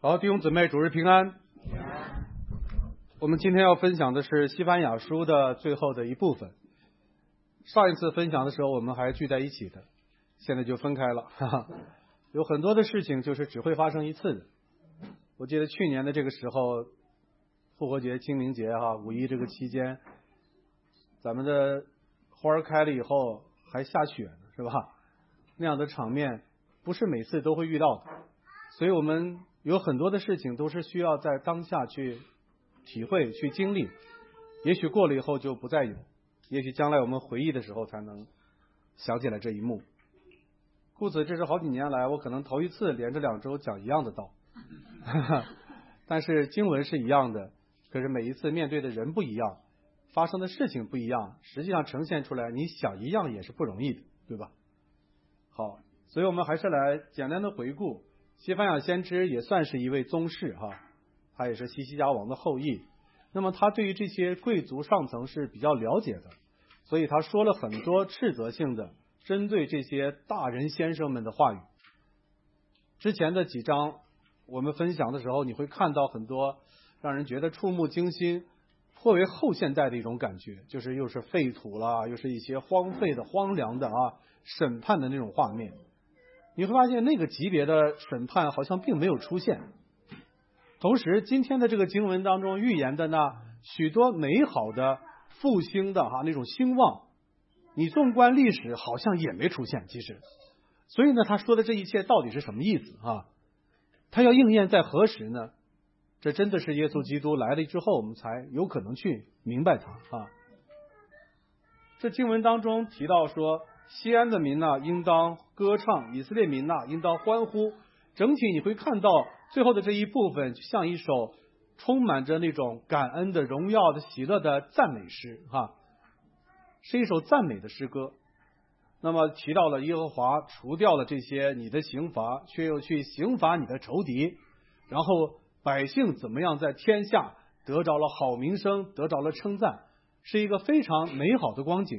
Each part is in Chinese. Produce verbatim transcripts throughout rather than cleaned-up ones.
好，弟兄姊妹，主日平安。我们今天要分享的是西番雅书的最后的一部分。上一次分享的时候我们还聚在一起的，现在就分开了。哈哈，有很多的事情就是只会发生一次的。我记得去年的这个时候，复活节、清明节哈、五一这个期间，咱们的花儿开了以后还下雪呢，是吧？那样的场面不是每次都会遇到的，所以我们有很多的事情都是需要在当下去体会、去经历，也许过了以后就不再有，也许将来我们回忆的时候才能想起来这一幕。故此，这是好几年来我可能头一次连着两周讲一样的道，但是经文是一样的，可是每一次面对的人不一样，发生的事情不一样，实际上呈现出来你想一样也是不容易的，对吧？好，所以我们还是来简单的回顾。西番雅先知也算是一位宗室哈，他也是西西家王的后裔。那么他对于这些贵族上层是比较了解的，所以他说了很多斥责性的针对这些大人先生们的话语。之前的几章我们分享的时候，你会看到很多让人觉得触目惊心、颇为后现代的一种感觉，就是又是废土啦，又是一些荒废的、荒凉的啊审判的那种画面。你会发现那个级别的审判好像并没有出现。同时今天的这个经文当中预言的呢，许多美好的复兴的哈、啊、那种兴旺，你纵观历史好像也没出现。其实所以呢，他说的这一切到底是什么意思啊？他要应验在何时呢？这真的是耶稣基督来了之后我们才有可能去明白他啊。这经文当中提到说，西安的民呐、啊、应当歌唱，以色列民呐、啊、应当欢呼。整体你会看到最后的这一部分像一首充满着那种感恩的、荣耀的、喜乐的赞美诗哈，是一首赞美的诗歌。那么提到了耶和华除掉了这些你的刑罚，却又去刑罚你的仇敌，然后百姓怎么样在天下得着了好名声，得着了称赞，是一个非常美好的光景。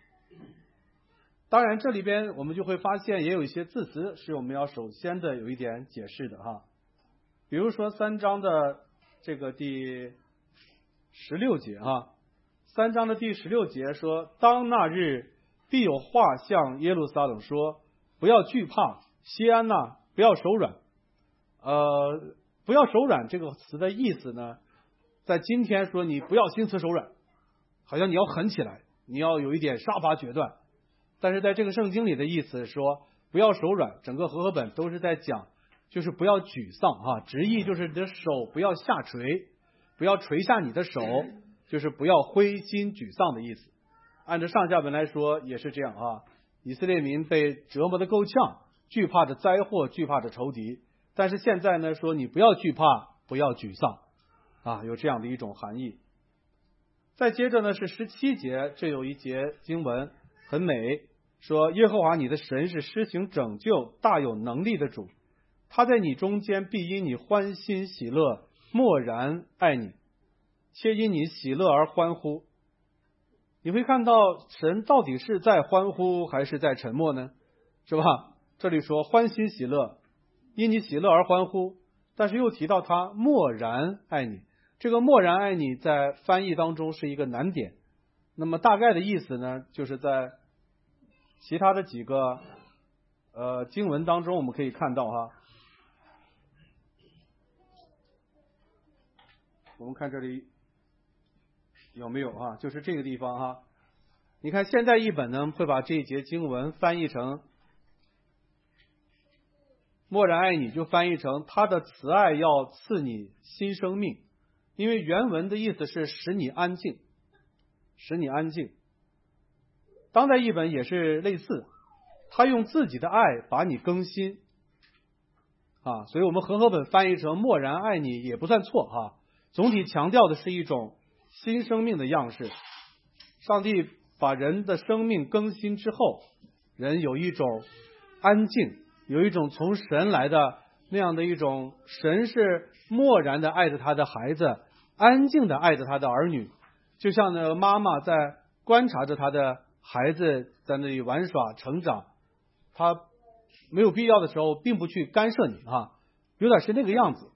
当然这里边我们就会发现也有一些字词是我们要首先的有一点解释的哈。比如说三章的这个第十六节哈，三章的第十六节说，当那日必有话向耶路撒冷说，不要惧怕，西安呐，不要手软。呃，不要手软这个词的意思呢，在今天说你不要心慈手软，好像你要狠起来，你要有一点杀伐决断。但是在这个圣经里的意思说不要手软，整个和合本都是在讲就是不要沮丧啊，直译就是你的手不要下垂，不要垂下你的手，就是不要灰心沮丧的意思。按照上下文来说也是这样啊，以色列民被折磨得够呛，惧怕着灾祸，惧怕着仇敌。但是现在呢说你不要惧怕，不要沮丧啊，有这样的一种含义。再接着呢是十七节，这有一节经文很美，说耶和华你的神是施行拯救、大有能力的主，他在你中间必因你欢欣喜乐，默然爱你，且因你喜乐而欢呼。你会看到神到底是在欢呼还是在沉默呢？是吧？这里说欢欣喜乐，因你喜乐而欢呼，但是又提到他默然爱你。这个默然爱你在翻译当中是一个难点，那么大概的意思呢，就是在其他的几个呃经文当中我们可以看到哈。我们看这里有没有啊？就是这个地方哈，你看现代译本呢会把这一节经文翻译成默然爱你，就翻译成他的慈爱要赐你新生命，因为原文的意思是使你安静，使你安静。当代译本也是类似，他用自己的爱把你更新啊，所以我们和合本翻译成默然爱你也不算错哈。总体强调的是一种新生命的样式，上帝把人的生命更新之后，人有一种安静，有一种从神来的那样的一种，神是默然的爱着他的孩子，安静的爱着他的儿女，就像那个妈妈在观察着他的孩子在那里玩耍成长，他没有必要的时候并不去干涉你啊，有点是那个样子。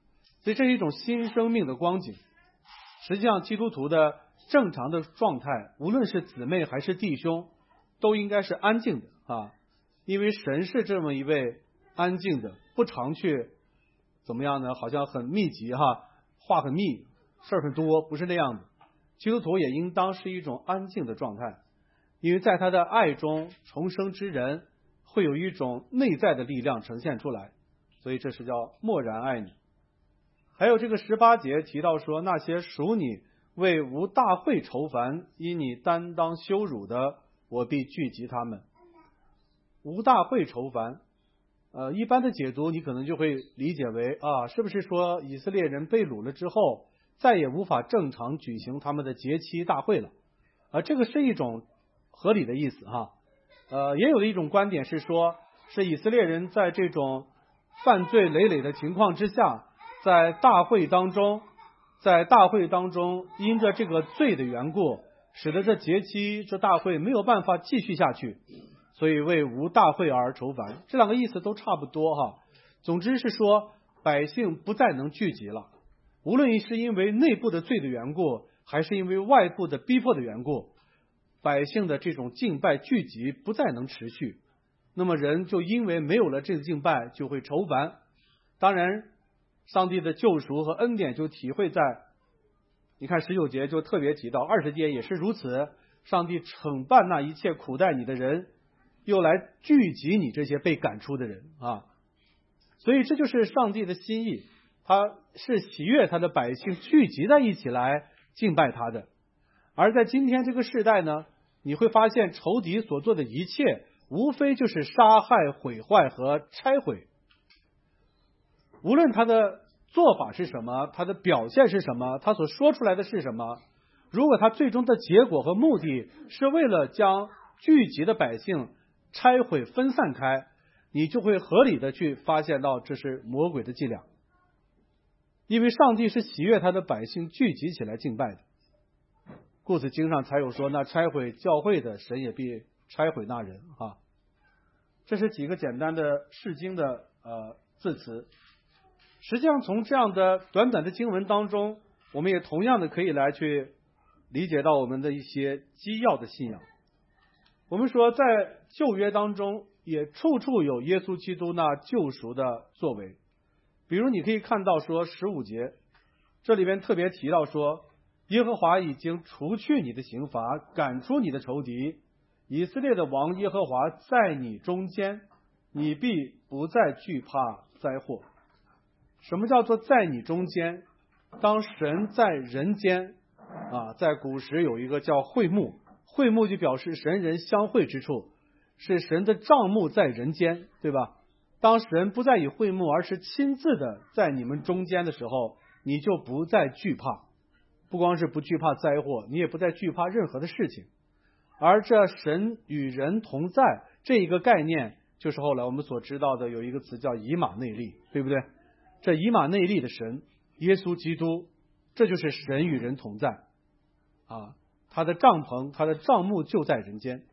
所以这是一种新生命的光景。实际上基督徒的正常的状态，无论是姊妹还是弟兄，都应该是安静的啊，因为神是这么一位安静的，不常去怎么样呢？好像很密集哈，话很密，事儿很多，不是那样的。基督徒也应当是一种安静的状态，因为在他的爱中重生之人会有一种内在的力量呈现出来，所以这是叫默然爱你。还有这个十八节提到说，那些属你为无大会愁烦，因你担当羞辱的，我必聚集他们。无大会愁烦，呃，一般的解读你可能就会理解为啊，是不是说以色列人被掳了之后，再也无法正常举行他们的节期大会了？啊，这个是一种合理的意思哈。呃，也有的一种观点是说，是以色列人在这种犯罪累累的情况之下，在大会当中，在大会当中因着这个罪的缘故，使得这节期这大会没有办法继续下去，所以为无大会而愁烦。这两个意思都差不多哈。总之是说百姓不再能聚集了，无论是因为内部的罪的缘故，还是因为外部的逼迫的缘故，百姓的这种敬拜聚集不再能持续，那么人就因为没有了这个敬拜就会愁烦。当然上帝的救赎和恩典就体会在，你看十九节就特别提到，二十节也是如此，上帝惩办那一切苦待你的人，又来聚集你这些被赶出的人啊。所以这就是上帝的心意，他是喜悦他的百姓聚集在一起来敬拜他的。而在今天这个时代呢，你会发现仇敌所做的一切无非就是杀害、毁坏和拆毁。无论他的做法是什么，他的表现是什么，他所说出来的是什么，如果他最终的结果和目的是为了将聚集的百姓拆毁分散开，你就会合理的去发现到这是魔鬼的伎俩。因为上帝是喜悦他的百姓聚集起来敬拜的，故此经上才有说，那拆毁教会的，神也必拆毁那人啊。这是几个简单的释经的呃字词。实际上从这样的短短的经文当中，我们也同样的可以来去理解到我们的一些基要的信仰。我们说在旧约当中也处处有耶稣基督那救赎的作为，比如你可以看到说十五节，这里边特别提到说，耶和华已经除去你的刑罚，赶出你的仇敌，以色列的王耶和华在你中间，你必不再惧怕灾祸。什么叫做在你中间？当神在人间啊，在古时有一个叫会幕，会幕就表示神人相会之处，是神的帐幕在人间，对吧？当神不再以会幕，而是亲自的在你们中间的时候，你就不再惧怕，不光是不惧怕灾祸，你也不再惧怕任何的事情。而这神与人同在这一个概念，就是后来我们所知道的有一个词叫以马内利，对不对？这以马内利的神耶稣基督，这就是神与人同在啊，他的帐篷他的帐幕就在人间。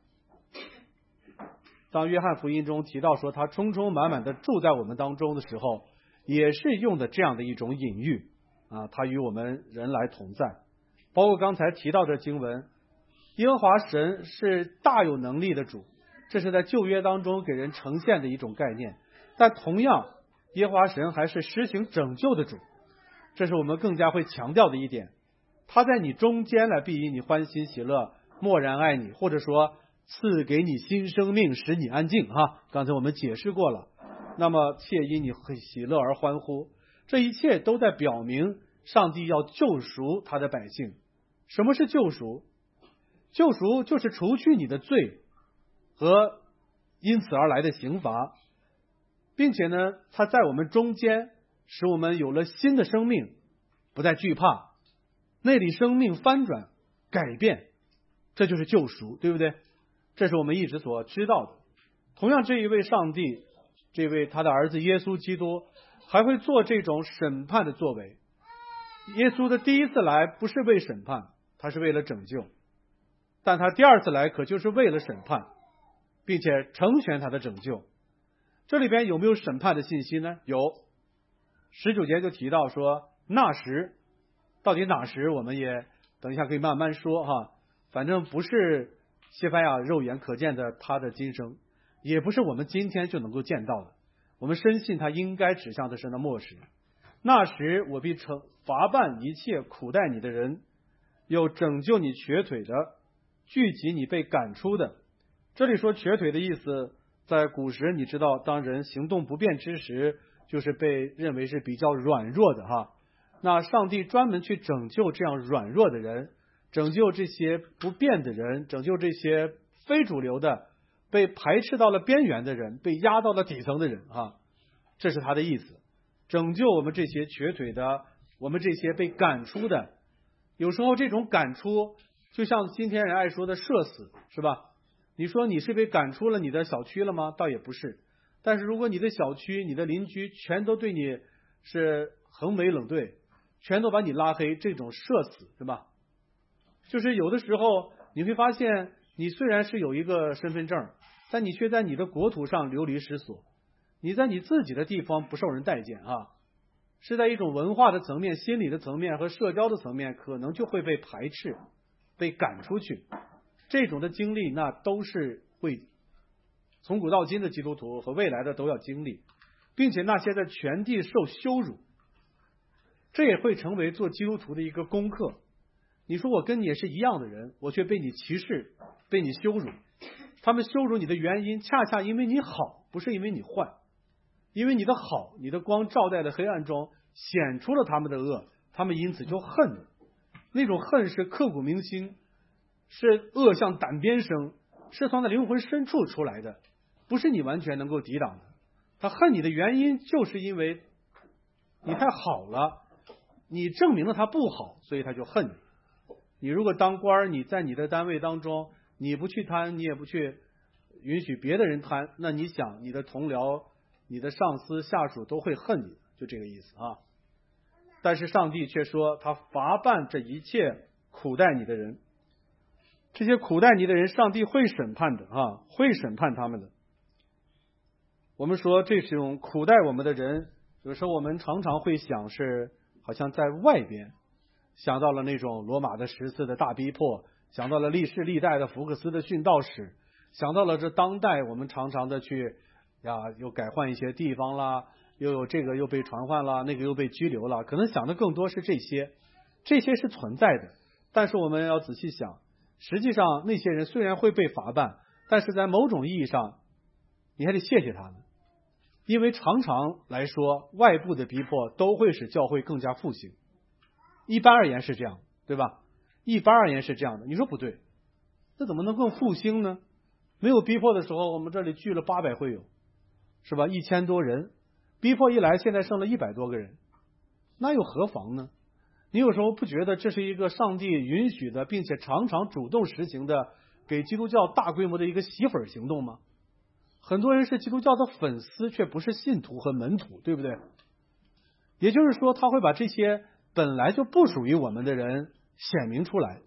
当约翰福音中提到说他充充满满的住在我们当中的时候，也是用的这样的一种隐喻啊，他与我们人来同在。包括刚才提到的经文，耶和华神是大有能力的主，这是在旧约当中给人呈现的一种概念。但同样耶和华神还是施行拯救的主，这是我们更加会强调的一点。他在你中间来必因你欢欣喜乐，默然爱你，或者说赐给你新生命，使你安静哈。刚才我们解释过了，那么切因你喜乐而欢呼，这一切都在表明上帝要救赎他的百姓。什么是救赎？救赎就是除去你的罪和因此而来的刑罚，并且呢，他在我们中间使我们有了新的生命，不再惧怕，内里生命翻转改变，这就是救赎，对不对？这是我们一直所知道的。同样这一位上帝，这位他的儿子耶稣基督还会做这种审判的作为。耶稣的第一次来不是为审判，他是为了拯救，但他第二次来可就是为了审判，并且成全他的拯救。这里边有没有审判的信息呢？有。 十九节就提到说，那时到底哪时，我们也等一下可以慢慢说哈。反正不是西番雅肉眼可见的他的今生，也不是我们今天就能够见到的。我们深信他应该指向的是那末时。那时我必惩罚办一切苦待你的人，又拯救你瘸腿的，聚集你被赶出的。这里说瘸腿的意思，在古时你知道，当人行动不便之时，就是被认为是比较软弱的哈。那上帝专门去拯救这样软弱的人，拯救这些不便的人，拯救这些非主流的、被排斥到了边缘的人，被压到了底层的人啊，这是他的意思。拯救我们这些瘸腿的，我们这些被赶出的。有时候这种赶出，就像今天人爱说的社死，是吧？你说你是被赶出了你的小区了吗？倒也不是。但是如果你的小区、你的邻居全都对你是横眉冷对，全都把你拉黑，这种社死，是吧？就是有的时候你会发现，你虽然是有一个身份证，但你却在你的国土上流离失所，你在你自己的地方不受人待见啊，是在一种文化的层面、心理的层面和社交的层面，可能就会被排斥、被赶出去。这种的经历，那都是会从古到今的基督徒和未来的都要经历，并且那些在全地受羞辱，这也会成为做基督徒的一个功课。你说我跟你也是一样的人，我却被你歧视，被你羞辱。他们羞辱你的原因，恰恰因为你好，不是因为你坏。因为你的好，你的光照在了黑暗中，显出了他们的恶，他们因此就恨你。那种恨是刻骨铭心，是恶向胆边生，是从他灵魂深处出来的，不是你完全能够抵挡的。他恨你的原因，就是因为你太好了，你证明了他不好，所以他就恨你。你如果当官，你在你的单位当中，你不去贪，你也不去允许别的人贪，那你想你的同僚、你的上司、下属都会恨你，就这个意思啊。但是上帝却说，他罚办这一切苦待你的人，这些苦待你的人，上帝会审判的啊，会审判他们的。我们说这种苦待我们的人，有时候我们常常会想是好像在外边，想到了那种罗马的十次的大逼迫，想到了历世历代的福克斯的殉道史，想到了这当代我们常常的去呀，又改换一些地方啦，又有这个又被传唤啦，那个又被拘留了，可能想的更多是这些，这些是存在的。但是我们要仔细想，实际上那些人虽然会被罚办，但是在某种意义上，你还得谢谢他们，因为常常来说，外部的逼迫都会使教会更加复兴。一般而言是这样，对吧？一般而言是这样的。你说不对，那怎么能更复兴呢？没有逼迫的时候，我们这里聚了八百会友，是吧？一千多人，逼迫一来，现在剩了一百多个人，那又何妨呢？你有时候不觉得这是一个上帝允许的，并且常常主动实行的给基督教大规模的一个洗粉行动吗？很多人是基督教的粉丝，却不是信徒和门徒，对不对？也就是说，他会把这些本来就不属于我们的人显明出来。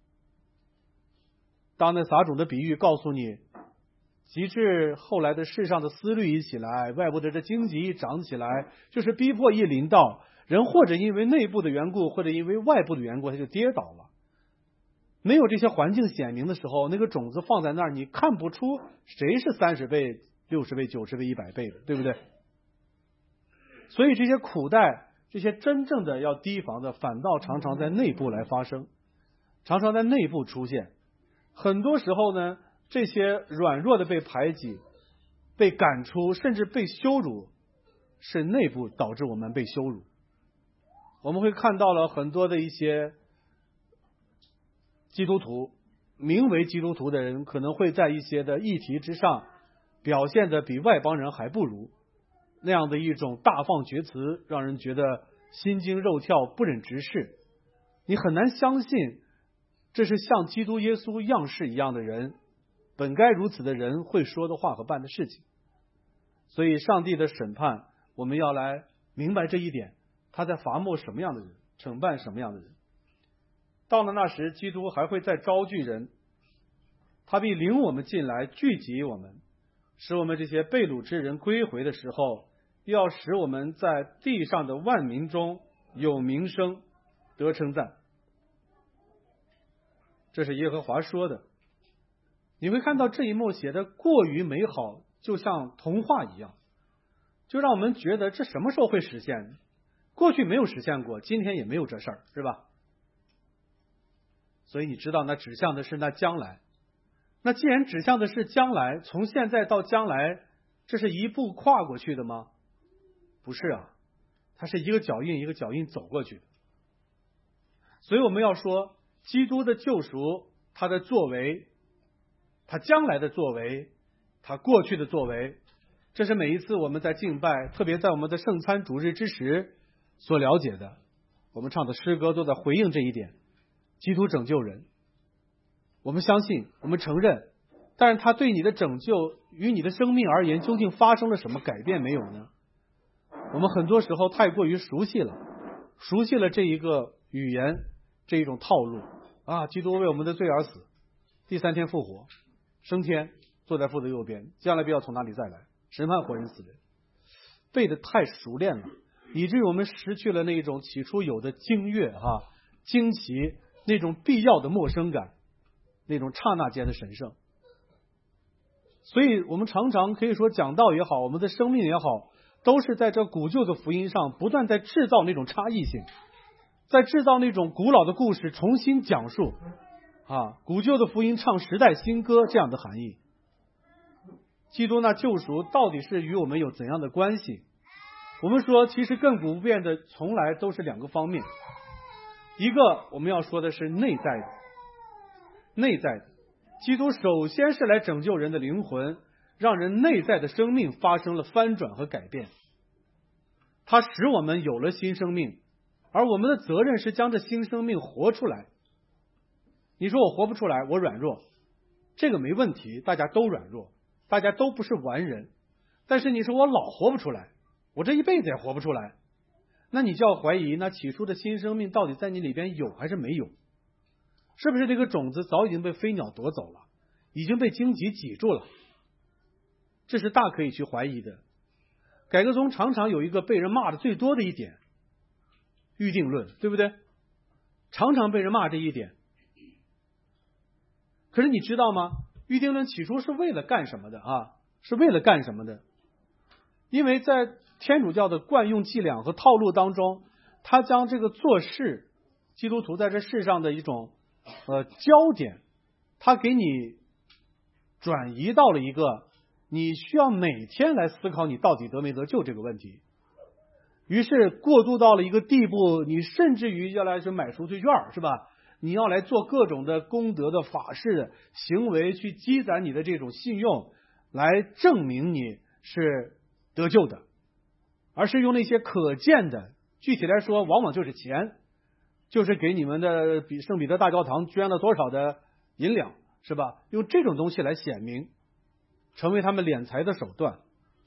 当那撒种的比喻告诉你，及至后来的世上的思虑一起来，外部的这荆棘一长起来，就是逼迫一临到，人或者因为内部的缘故，或者因为外部的缘故，他就跌倒了。没有这些环境显明的时候，那个种子放在那儿，你看不出谁是三十倍、六十倍、九十倍、一百倍的，对不对？所以这些苦待，这些真正的要提防的，反倒常常在内部来发生，常常在内部出现。很多时候呢，这些软弱的被排挤、被赶出，甚至被羞辱，是内部导致我们被羞辱。我们会看到了很多的一些基督徒，名为基督徒的人，可能会在一些的议题之上表现的比外邦人还不如，那样的一种大放厥词，让人觉得心惊肉跳、不忍直视。你很难相信这是像基督耶稣样式一样的人，本该如此的人会说的话和办的事情。所以上帝的审判，我们要来明白这一点，他在罚没什么样的人，惩办什么样的人。到了那时，基督还会再招聚人，他必领我们进来，聚集我们，使我们这些被掳之人归回的时候， 要使我们在地上的万民中有名声，得称赞。这是耶和华说的。你会看到这一幕写的过于美好，就像童话一样，就让我们觉得这什么时候会实现？过去没有实现过，今天也没有这事儿，是吧？所以你知道那指向的是那将来。那既然指向的是将来，从现在到将来，这是一步跨过去的吗？不是啊，它是一个脚印一个脚印走过去的。所以我们要说，基督的救赎，他的作为，他将来的作为，他过去的作为，这是每一次我们在敬拜，特别在我们的圣餐主日之时所了解的。我们唱的诗歌都在回应这一点。基督拯救人，我们相信，我们承认，但是他对你的拯救与你的生命而言，究竟发生了什么改变没有呢？我们很多时候太过于熟悉了，熟悉了这一个语言，这一种套路啊！基督为我们的罪而死，第三天复活，升天，坐在父的右边，将来必要从哪里再来，审判活人死人，背得太熟练了，以至于我们失去了那种起初有的惊悦哈、啊、惊奇，那种必要的陌生感，那种刹那间的神圣。所以我们常常可以说讲道也好，我们的生命也好，都是在这古旧的福音上不断在制造那种差异性，在制造那种古老的故事重新讲述啊，古旧的福音唱时代新歌这样的含义。基督那救赎到底是与我们有怎样的关系？我们说其实亘古不变的从来都是两个方面，一个我们要说的是内在的，内在的，基督首先是来拯救人的灵魂，让人内在的生命发生了翻转和改变，他使我们有了新生命，而我们的责任是将这新生命活出来。你说我活不出来，我软弱，这个没问题，大家都软弱，大家都不是完人。但是你说我老活不出来，我这一辈子也活不出来，那你就要怀疑，那起初的新生命到底在你里边有还是没有？是不是这个种子早已经被飞鸟夺走了，已经被荆棘挤住了？这是大可以去怀疑的。改革宗常常有一个被人骂的最多的一点，预定论，对不对？常常被人骂这一点。可是你知道吗？预定论起初是为了干什么的啊？是为了干什么的？因为在天主教的惯用伎俩和套路当中，他将这个做事，基督徒在这世上的一种呃焦点，他给你转移到了一个你需要每天来思考你到底得没得救这个问题，于是过渡到了一个地步，你甚至于要来去买赎罪券，是吧？你要来做各种的功德的法事的行为，去积攒你的这种信用，来证明你是得救的，而是用那些可见的，具体来说往往就是钱，就是给你们的比圣彼得大教堂捐了多少的银两，是吧？用这种东西来显明，成为他们敛财的手段。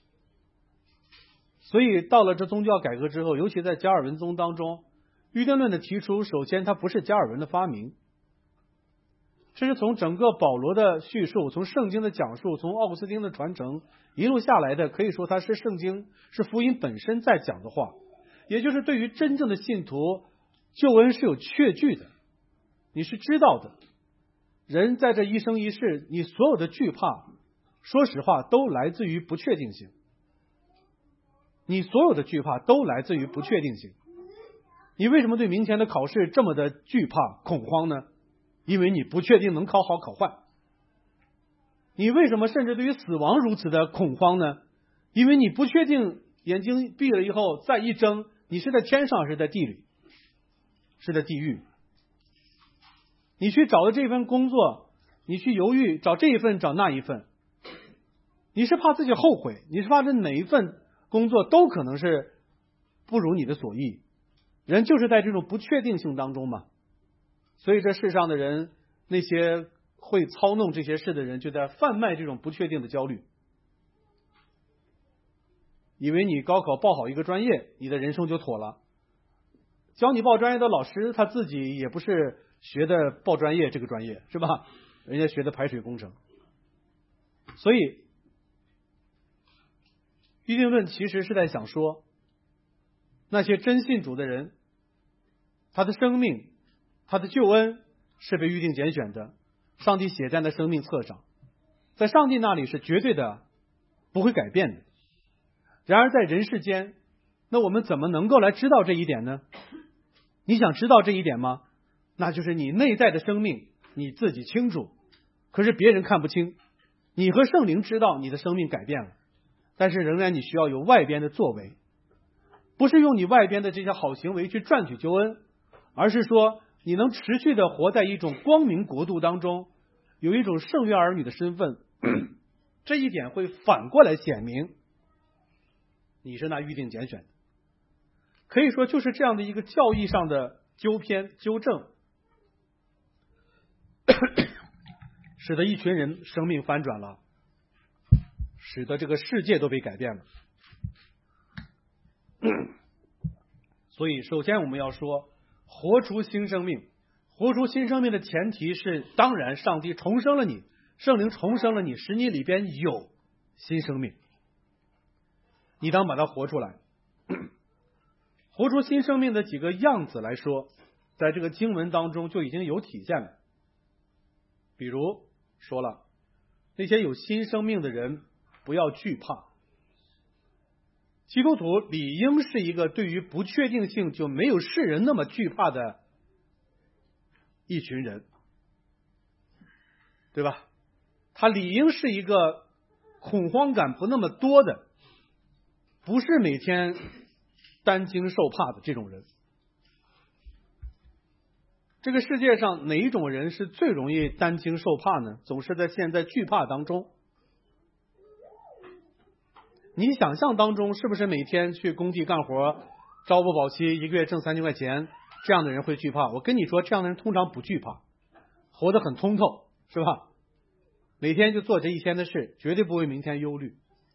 所以到了这宗教改革之后，尤其在加尔文宗当中，预定论的提出，首先它不是加尔文的发明，这是从整个保罗的叙述，从圣经的讲述，从奥古斯丁的传承一路下来的，可以说它是圣经，是福音本身在讲的话。也就是对于真正的信徒，救恩是有确据的，你是知道的。人在这一生一世，你所有的惧怕，说实话都来自于不确定性，你所有的惧怕都来自于不确定性。你为什么对明天的考试这么的惧怕恐慌呢？因为你不确定能考好考坏。你为什么甚至对于死亡如此的恐慌呢？因为你不确定眼睛闭了以后再一睁，你是在天上是在地里，是在地狱。你去找的这份工作，你去犹豫找这一份找那一份，你是怕自己后悔，你是怕这哪一份工作都可能是不如你的所意。人就是在这种不确定性当中嘛，所以这世上的人，那些会操弄这些事的人，就在贩卖这种不确定的焦虑。以为你高考报好一个专业，你的人生就妥了。教你报专业的老师，他自己也不是学的报专业这个专业，是吧？人家学的排水工程。所以预定论其实是在想说，那些真信主的人，他的生命，他的救恩是被预定拣选的，上帝写在那生命册上，在上帝那里是绝对的，不会改变的。然而在人世间，那我们怎么能够来知道这一点呢？你想知道这一点吗？那就是你内在的生命你自己清楚，可是别人看不清。你和圣灵知道你的生命改变了，但是仍然你需要有外边的作为，不是用你外边的这些好行为去赚取救恩，而是说你能持续的活在一种光明国度当中，有一种圣约儿女的身份，这一点会反过来显明你是那预定拣选的。可以说就是这样的一个教义上的纠偏纠正，使得一群人生命翻转了，使得这个世界都被改变了。所以首先我们要说，活出新生命。活出新生命的前提是，当然上帝重生了你，圣灵重生了你，使你里边有新生命，你当把它活出来。活出新生命的几个样子来说，在这个经文当中就已经有体现了。比如说了，那些有新生命的人不要惧怕。基督徒理应是一个对于不确定性就没有世人那么惧怕的一群人，对吧？他理应是一个恐慌感不那么多的，不是每天担惊受怕的这种人。这个世界上哪一种人是最容易担惊受怕呢？总是在陷在惧怕当中。你想象当中是不是每天去工地干活，朝不保夕，一个月挣三千块钱，这样的人会惧怕？我跟你说，这样的人通常不惧怕，活得很通透，是吧？每天就做这一天的事，绝对不为明天忧虑。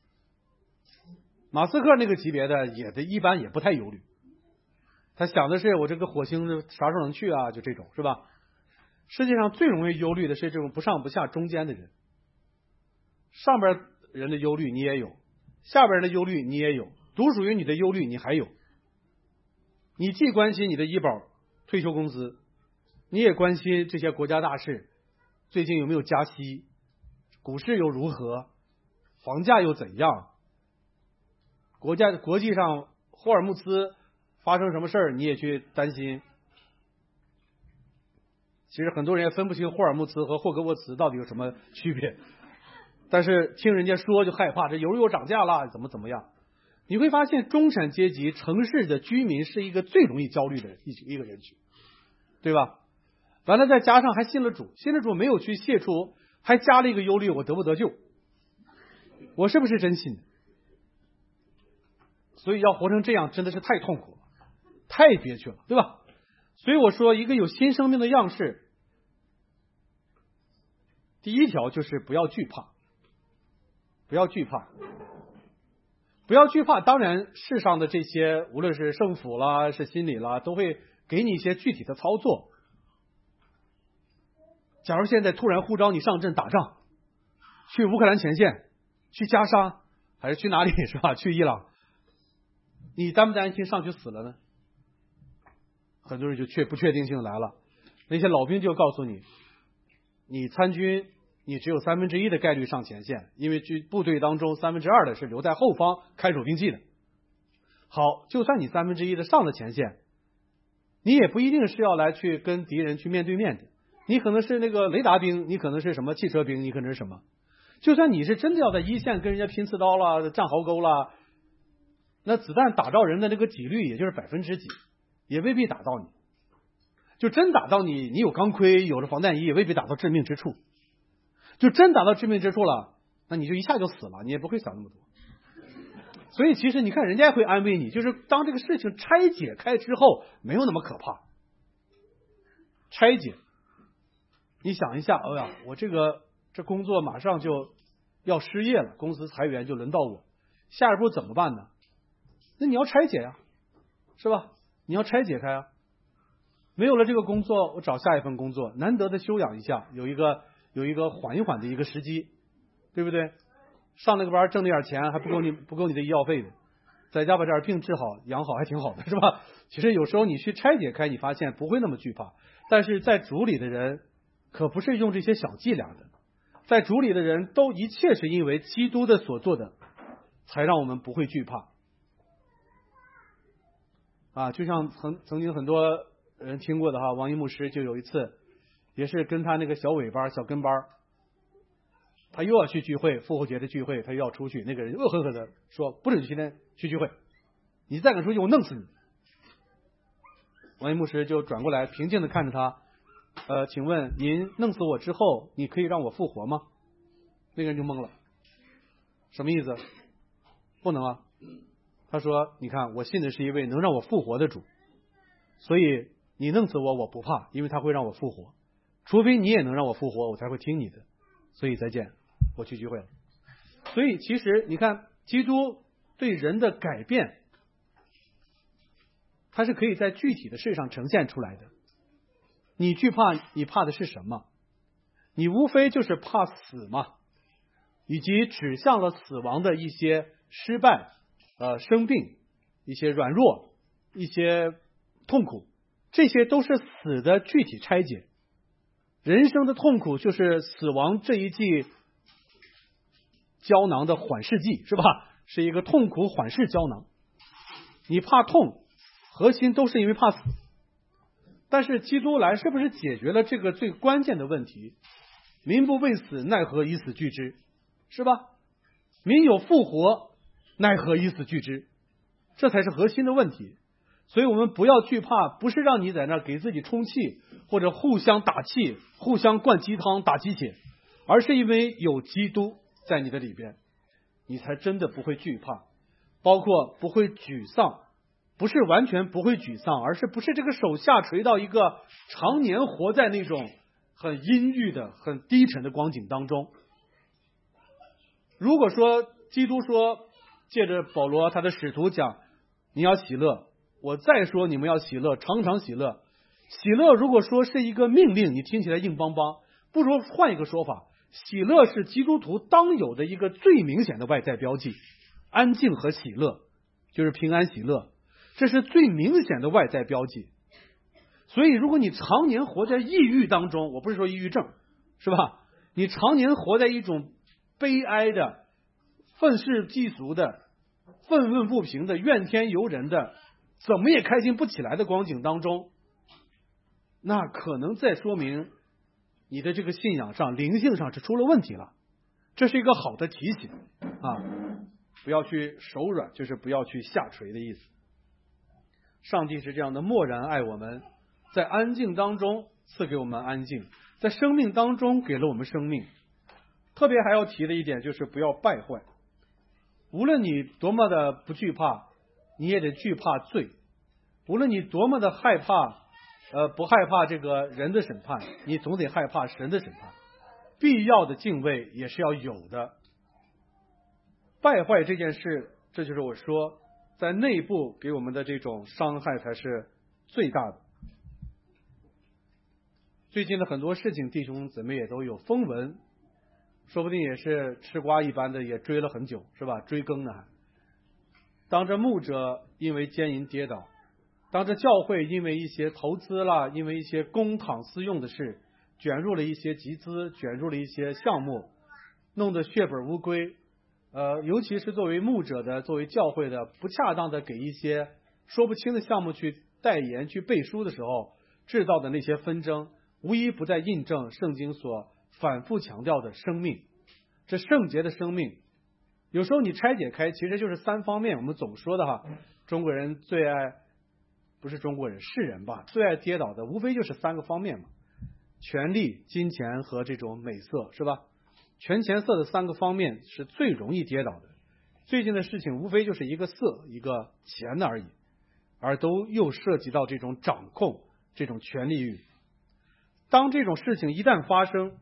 马斯克那个级别的也的一般也不太忧虑，他想的是我这个火星啥时候能去啊，就这种，是吧？世界上最容易忧虑的是这种不上不下中间的人，上边人的忧虑你也有，下边人的忧虑你也有，独属于你的忧虑你还有。你既关心你的医保、退休工资，你也关心这些国家大事，最近有没有加息，股市又如何，房价又怎样，国家国际上霍尔木兹发生什么事儿你也去担心。其实很多人也分不清霍尔木兹和霍格沃茨到底有什么区别，但是听人家说就害怕，这油又涨价了，怎么怎么样。你会发现中产阶级城市的居民是一个最容易焦虑的一一个人群，对吧？完了再加上还信了主，信了主没有去卸除，还加了一个忧虑，我得不得救，我是不是真信的？所以要活成这样真的是太痛苦了，太憋屈了，对吧？所以我说一个有新生命的样式，第一条就是不要惧怕，不要惧怕，不要惧怕。当然世上的这些无论是政府啦是心理啦，都会给你一些具体的操作。假如现在突然呼召你上阵打仗，去乌克兰前线，去加沙，还是去哪里，是吧？去伊朗，你担不担心上去死了呢？很多人就确不确定性来了。那些老兵就告诉你，你参军你只有三分之一的概率上前线，因为军部队当中三分之二的是留在后方看守兵器的。好，就算你三分之一的上了前线，你也不一定是要来去跟敌人去面对面的，你可能是那个雷达兵，你可能是什么汽车兵，你可能是什么。就算你是真的要在一线跟人家拼刺刀啦、战壕沟啦，那子弹打到人的那个几率也就是百分之几，也未必打到你。就真打到你，你有钢盔，有了防弹衣，也未必打到致命之处。就真打到致命之处了，那你就一下就死了，你也不会想那么多。所以其实你看人家也会安慰你，就是当这个事情拆解开之后，没有那么可怕。拆解，你想一下，哎呀，我这个这工作马上就要失业了，公司裁员就轮到我，下一步怎么办呢？那你要拆解呀，是吧？你要拆解开啊。没有了这个工作，我找下一份工作，难得的休养一下，有一个有一个缓一缓的一个时机，对不对？ 上那个班挣那点钱还不够你不够你的医药费的，在家把这点病治好养好还挺好的，是吧？其实有时候你去拆解开，你发现不会那么惧怕。但是在主里的人可不是用这些小伎俩的，在主里的人都一切是因为基督的所做的，才让我们不会惧怕。啊，就像曾曾经很多人听过的哈，王一牧师就有一次，也是跟他那个小尾巴、小跟班，他又要去聚会，复活节的聚会，他又要出去，那个人恶狠狠的说：“不准今天去聚会，你再敢出去，我弄死你！”王一牧师就转过来，平静的看着他，呃，请问您弄死我之后，你可以让我复活吗？那个人就懵了，什么意思？不能啊。他说：“你看，我信的是一位能让我复活的主，所以你弄死我，我不怕，因为他会让我复活。除非你也能让我复活，我才会听你的。所以再见，我去聚会了。”所以其实你看，基督对人的改变，它是可以在具体的事上呈现出来的。你惧怕，你怕的是什么？你无非就是怕死嘛，以及指向了死亡的一些失败。呃，生病，一些软弱，一些痛苦，这些都是死的具体拆解。人生的痛苦就是死亡这一剂胶囊的缓释剂，是吧？是一个痛苦缓释胶囊。你怕痛，核心都是因为怕死。但是基督来是不是解决了这个最关键的问题？民不畏死，奈何以死惧之，是吧？民有复活，奈何以死惧之，这才是核心的问题。所以我们不要惧怕，不是让你在那给自己充气，或者互相打气，互相灌鸡汤打鸡血，而是因为有基督在你的里边，你才真的不会惧怕，包括不会沮丧。不是完全不会沮丧，而是不是这个手下垂到一个常年活在那种很阴郁的很低沉的光景当中。如果说基督说借着保罗他的使徒讲你要喜乐，我再说你们要喜乐，常常喜乐。喜乐如果说是一个命令，你听起来硬邦邦，不如换一个说法，喜乐是基督徒当有的一个最明显的外在标记。安静和喜乐就是平安喜乐，这是最明显的外在标记。所以如果你常年活在抑郁当中，我不是说抑郁症，是吧？你常年活在一种悲哀的、愤世嫉俗的、愤愤不平的、怨天尤人的、怎么也开心不起来的光景当中，那可能再说明你的这个信仰上、灵性上是出了问题了。这是一个好的提醒啊，不要去手软，就是不要去下垂的意思。上帝是这样的漠然爱我们，在安静当中赐给我们安静，在生命当中给了我们生命。特别还要提的一点就是不要败坏。无论你多么的不惧怕，你也得惧怕罪。无论你多么的害怕，呃，不害怕这个人的审判，你总得害怕神的审判。必要的敬畏也是要有的。败坏这件事，这就是我说在内部给我们的这种伤害才是最大的。最近的很多事情，弟兄姊妹也都有风闻，说不定也是吃瓜一般的，也追了很久，是吧？追更呢。当着牧者因为奸淫跌倒，当着教会因为一些投资啦，因为一些公帑私用的事，卷入了一些集资，卷入了一些项目，弄得血本无归。呃，尤其是作为牧者的，作为教会的，不恰当的给一些说不清的项目去代言、去背书的时候，制造的那些纷争，无一不在印证圣经所反复强调的生命。这圣洁的生命，有时候你拆解开，其实就是三方面。我们总说的哈，中国人最爱，不是中国人，世人吧，最爱跌倒的，无非就是三个方面嘛：权力、金钱和这种美色，是吧？权钱色的三个方面是最容易跌倒的。最近的事情无非就是一个色，一个钱而已，而都又涉及到这种掌控、这种权力欲。当这种事情一旦发生，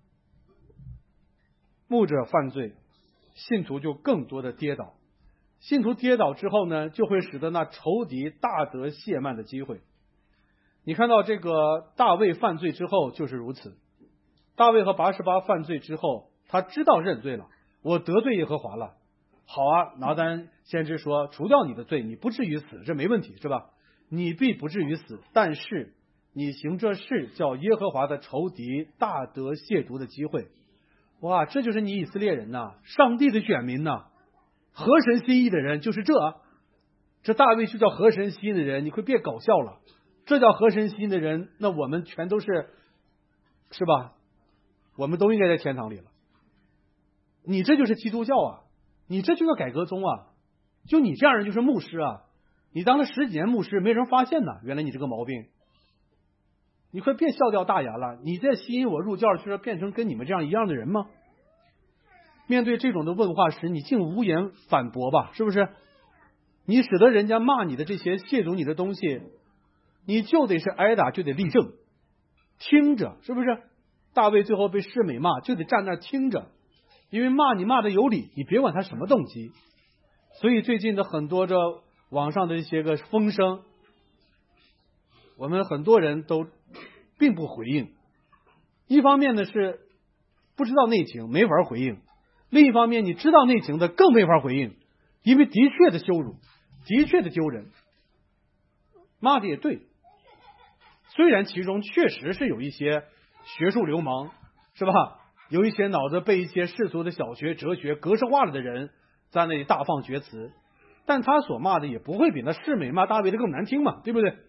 牧者犯罪，信徒就更多的跌倒。信徒跌倒之后呢，就会使得那仇敌大得亵慢的机会。你看到这个大卫犯罪之后就是如此。大卫和拔示巴犯罪之后，他知道认罪了， 我得罪耶和华了。好啊，拿单先知说，除掉你的罪，你不至于死，这没问题，是吧？你必不至于死，但是你行这事，叫耶和华的仇敌大得亵渎的机会。哇，这就是你以色列人呐，上帝的选民呐，合神心意的人就是这。这大卫就叫合神心意的人，你会别搞笑了。这叫合神心意的人，那我们全都是，是吧？我们都应该在天堂里了。你这就是基督教啊，你这就叫改革宗啊，就你这样人就是牧师啊，你当了十几年牧师，没人发现呢，原来你这个毛病。你快别笑掉大牙了，你在吸引我入教，就是变成跟你们这样一样的人吗？面对这种的问话时，你竟无言反驳吧，是不是？你使得人家骂你的这些亵渎你的东西，你就得是挨打，就得立正听着，是不是？大卫最后被示每骂，就得站那听着，因为骂你骂的有理，你别管他什么动机。所以最近的很多这网上的一些个风声，我们很多人都并不回应。一方面呢是不知道内情，没法回应；另一方面你知道内情的更没法回应，因为的确的羞辱，的确的丢人。骂的也对，虽然其中确实是有一些学术流氓，是吧？有一些脑子被一些世俗的小学哲学格式化了的人在那里大放厥词，但他所骂的也不会比那世美骂大卫的更难听嘛，对不对？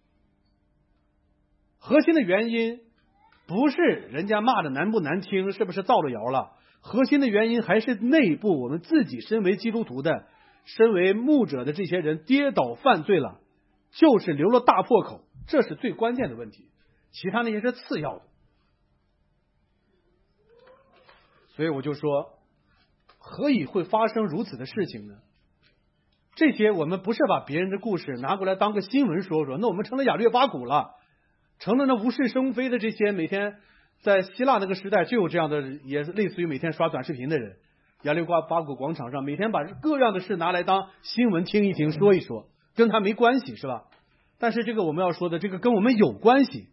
核心的原因不是人家骂的难不难听，是不是造了谣了，核心的原因还是内部我们自己身为基督徒的，身为牧者的这些人跌倒犯罪了，就是留了大破口，这是最关键的问题，其他那些是次要的。所以我就说，何以会发生如此的事情呢？这些我们不是把别人的故事拿过来当个新闻说说，那我们成了雅略巴古了，成了那无事生非的这些每天在希腊那个时代就有这样的，也是类似于每天刷短视频的人，雅略巴古广场上每天把各样的事拿来当新闻听一听说一说，跟他没关系，是吧？但是这个我们要说的，这个跟我们有关系，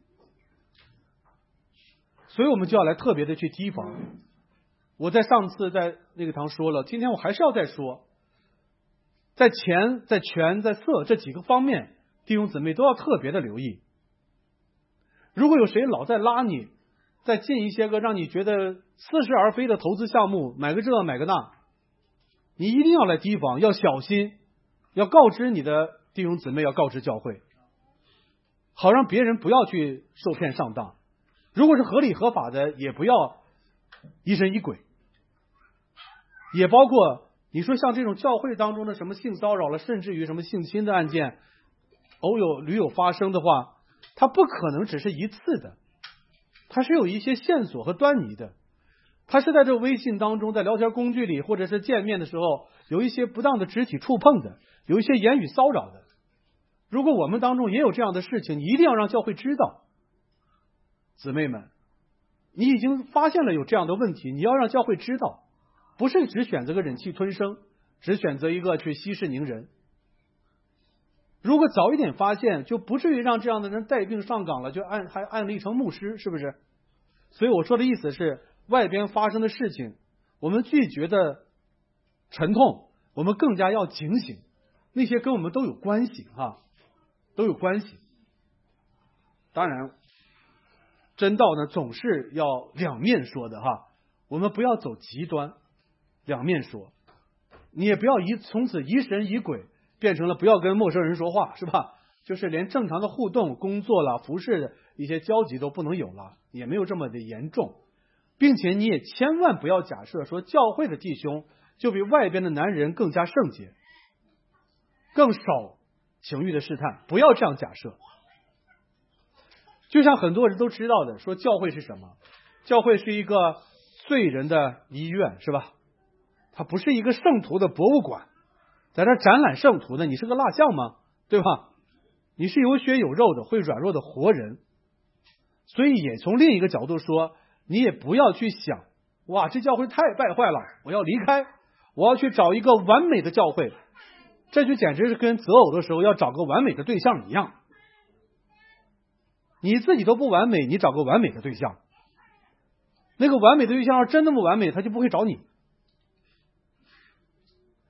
所以我们就要来特别的去提防。我在上次在那个堂说了，今天我还是要再说，在钱、在权、在色这几个方面，弟兄姊妹都要特别的留意。如果有谁老在拉你，再进一些个让你觉得似是而非的投资项目，买个这买个那，你一定要来提防，要小心，要告知你的弟兄姊妹，要告知教会，好让别人不要去受骗上当。如果是合理合法的，也不要疑神疑鬼。也包括你说像这种教会当中的什么性骚扰了，甚至于什么性侵的案件，偶有屡有发生的话，它不可能只是一次的，它是有一些线索和端倪的。它是在这微信当中，在聊天工具里，或者是见面的时候，有一些不当的肢体触碰的，有一些言语骚扰的。如果我们当中也有这样的事情，你一定要让教会知道。姊妹们，你已经发现了有这样的问题，你要让教会知道，不是只选择个忍气吞声，只选择一个去息事宁人。如果早一点发现，就不至于让这样的人带病上岗了，就按还按立成牧师，是不是？所以我说的意思是，外边发生的事情，我们拒绝的沉痛，我们更加要警醒，那些跟我们都有关系哈，都有关系。当然，真道呢总是要两面说的哈，我们不要走极端，两面说，你也不要疑从此疑神疑鬼，变成了不要跟陌生人说话，是吧？就是连正常的互动、工作了、服饰的一些交集都不能有了，也没有这么的严重。并且你也千万不要假设说教会的弟兄就比外边的男人更加圣洁，更少情欲的试探，不要这样假设。就像很多人都知道的，说教会是什么？教会是一个罪人的医院，是吧？它不是一个圣徒的博物馆，在这展览圣徒的，你是个蜡像吗？对吧？你是有血有肉的，会软弱的活人。所以也从另一个角度说，你也不要去想，哇，这教会太败坏了，我要离开，我要去找一个完美的教会。这就简直是跟择偶的时候要找个完美的对象一样。你自己都不完美，你找个完美的对象，那个完美的对象要真那么完美，他就不会找你。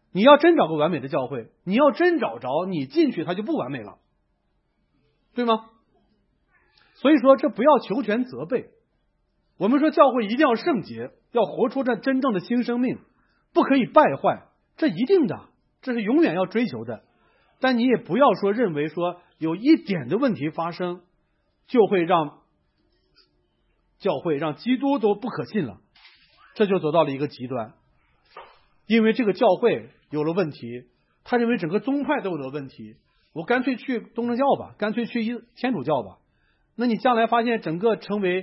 你要真找个完美的教会，你要真找着，你进去它就不完美了，对吗？所以说这不要求全责备。我们说教会一定要圣洁，要活出这真正的新生命，不可以败坏，这一定的，这是永远要追求的。但你也不要说认为说有一点的问题发生就会让教会让基督都不可信了，这就走到了一个极端。因为这个教会有了问题，他认为整个宗派都有了问题，我干脆去东正教吧，干脆去天主教吧。那你将来发现整个成为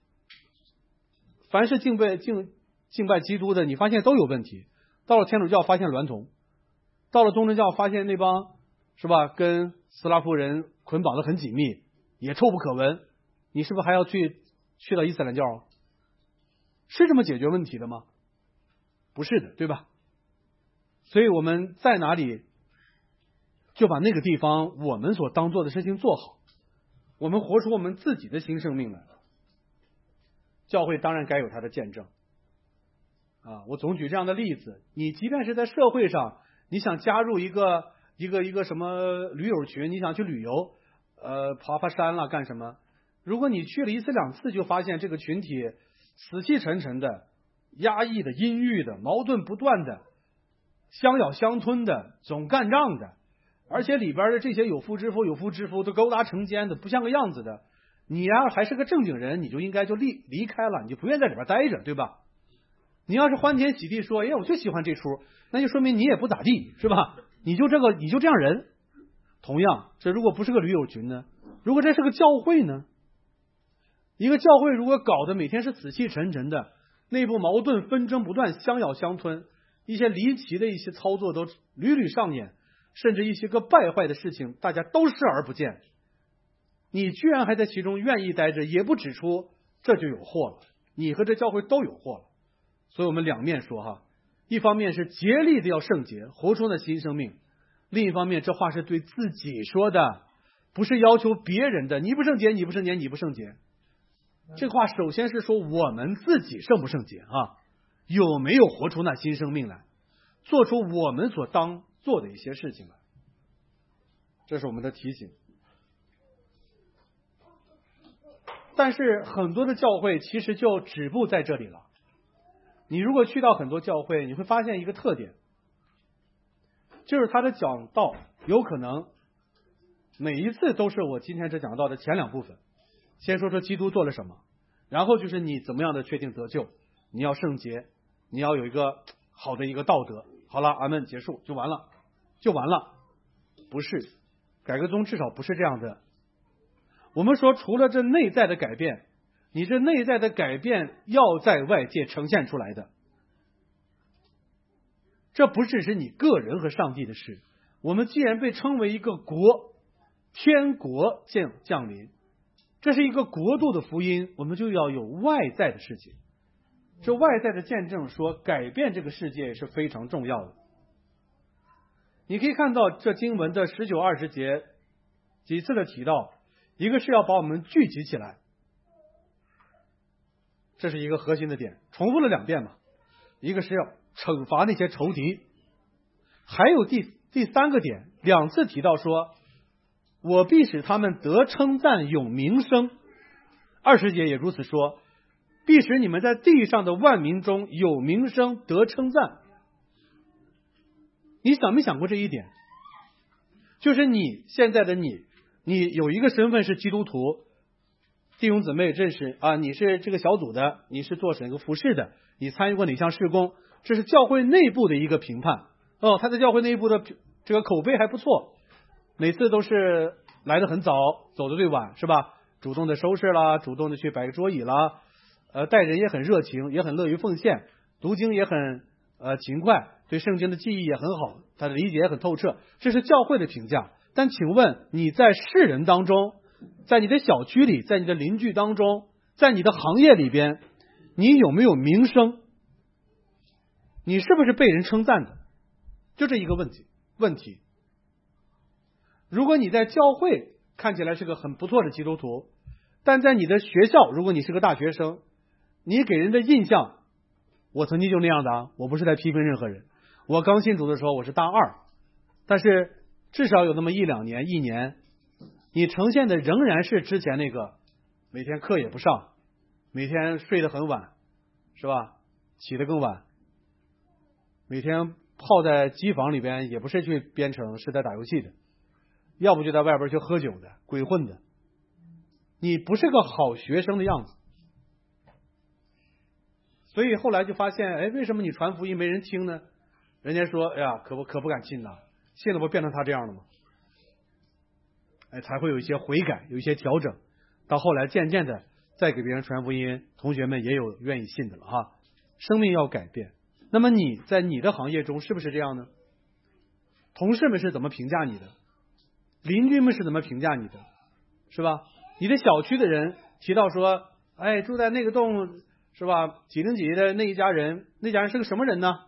凡是敬拜敬敬拜基督的，你发现都有问题。到了天主教发现娈童，到了东正教发现那帮是吧跟斯拉夫人捆绑的很紧密，也臭不可闻，你是不是还要去去到伊斯兰教？是这么解决问题的吗？不是的，对吧？所以我们在哪里就把那个地方我们所当做的事情做好，我们活出我们自己的新生命来。教会当然该有它的见证啊！我总举这样的例子，你即便是在社会上，你想加入一个一个一个什么驴友群，你想去旅游，呃，爬爬山了干什么？如果你去了一次两次，就发现这个群体死气沉沉的、压抑的、阴郁的、矛盾不断的、相咬相吞的、总干仗的，而且里边的这些有夫之妇、有夫之妇都勾搭成奸的，不像个样子的。你要还是个正经人，你就应该就离离开了，你就不愿在里边待着，对吧？你要是欢天喜地说，哎，我就喜欢这出，那就说明你也不咋地，是吧？你就这个，你就这样人。同样，这如果不是个驴友群呢？如果这是个教会呢？一个教会如果搞得每天是死气沉沉的，内部矛盾纷争不断，相咬相吞，一些离奇的一些操作都屡屡上演，甚至一些个败坏的事情大家都视而不见，你居然还在其中愿意待着，也不指出，这就有祸了，你和这教会都有祸了。所以我们两面说哈，一方面是竭力的要圣洁，活出那新生命，另一方面这话是对自己说的，不是要求别人的，你不圣洁你不圣洁你不圣洁，这话首先是说我们自己圣不圣洁啊，有没有活出那新生命来，做出我们所当做的一些事情来，这是我们的提醒。但是很多的教会其实就止步在这里了。你如果去到很多教会，你会发现一个特点，就是他的讲道有可能每一次都是我今天这讲道的前两部分，先说说基督做了什么，然后就是你怎么样的确定得救，你要圣洁，你要有一个好的一个道德，好了，阿们，结束就完了，就完了。不是，改革宗至少不是这样的。我们说除了这内在的改变，你这内在的改变要在外界呈现出来的，这不只是你个人和上帝的事。我们既然被称为一个国，天国降降临，这是一个国度的福音，我们就要有外在的事情。这外在的见证说改变这个世界是非常重要的。你可以看到这经文的十九二十节几次的提到，一个是要把我们聚集起来，这是一个核心的点，重复了两遍嘛。一个是要惩罚那些仇敌，还有第第三个点，两次提到说我必使他们得称赞有名声，二十节也如此说，必使你们在地上的万民中有名声得称赞。你想没想过这一点？就是你现在的你你有一个身份是基督徒，弟兄姊妹认识啊，你是这个小组的，你是做哪个服侍的，你参与过哪项事工，这是教会内部的一个评判。哦，他在教会内部的这个口碑还不错，每次都是来得很早，走得最晚，是吧？主动的收拾啦，主动的去摆个桌椅啦，呃，待人也很热情，也很乐于奉献，读经也很呃勤快，对圣经的记忆也很好，他的理解也很透彻，这是教会的评价。但请问你在世人当中，在你的小区里，在你的邻居当中，在你的行业里边，你有没有名声？你是不是被人称赞的？就这一个问题问题。如果你在教会看起来是个很不错的基督徒，但在你的学校，如果你是个大学生，你给人的印象，我曾经就那样的啊，我不是在批评任何人， 我刚信主的时候我是大二，但是至少有那么一两年一年，你呈现的仍然是之前那个每天课也不上，每天睡得很晚，是吧？起得更晚，每天泡在机房里边，也不是去编程，是在打游戏的，要不就在外边去喝酒的，鬼混的。你不是个好学生的样子。所以后来就发现，哎，为什么你传福音没人听呢？人家说，哎呀，可不可不敢信呐，信了不变成他这样了吗？哎，才会有一些悔改，有一些调整。到后来渐渐的再给别人传福音，同学们也有愿意信的了哈。生命要改变。那么你在你的行业中是不是这样呢？同事们是怎么评价你的？邻居们是怎么评价你的？是吧？你的小区的人提到说，哎，住在那个栋是吧？几零几的那一家人，那家人是个什么人呢？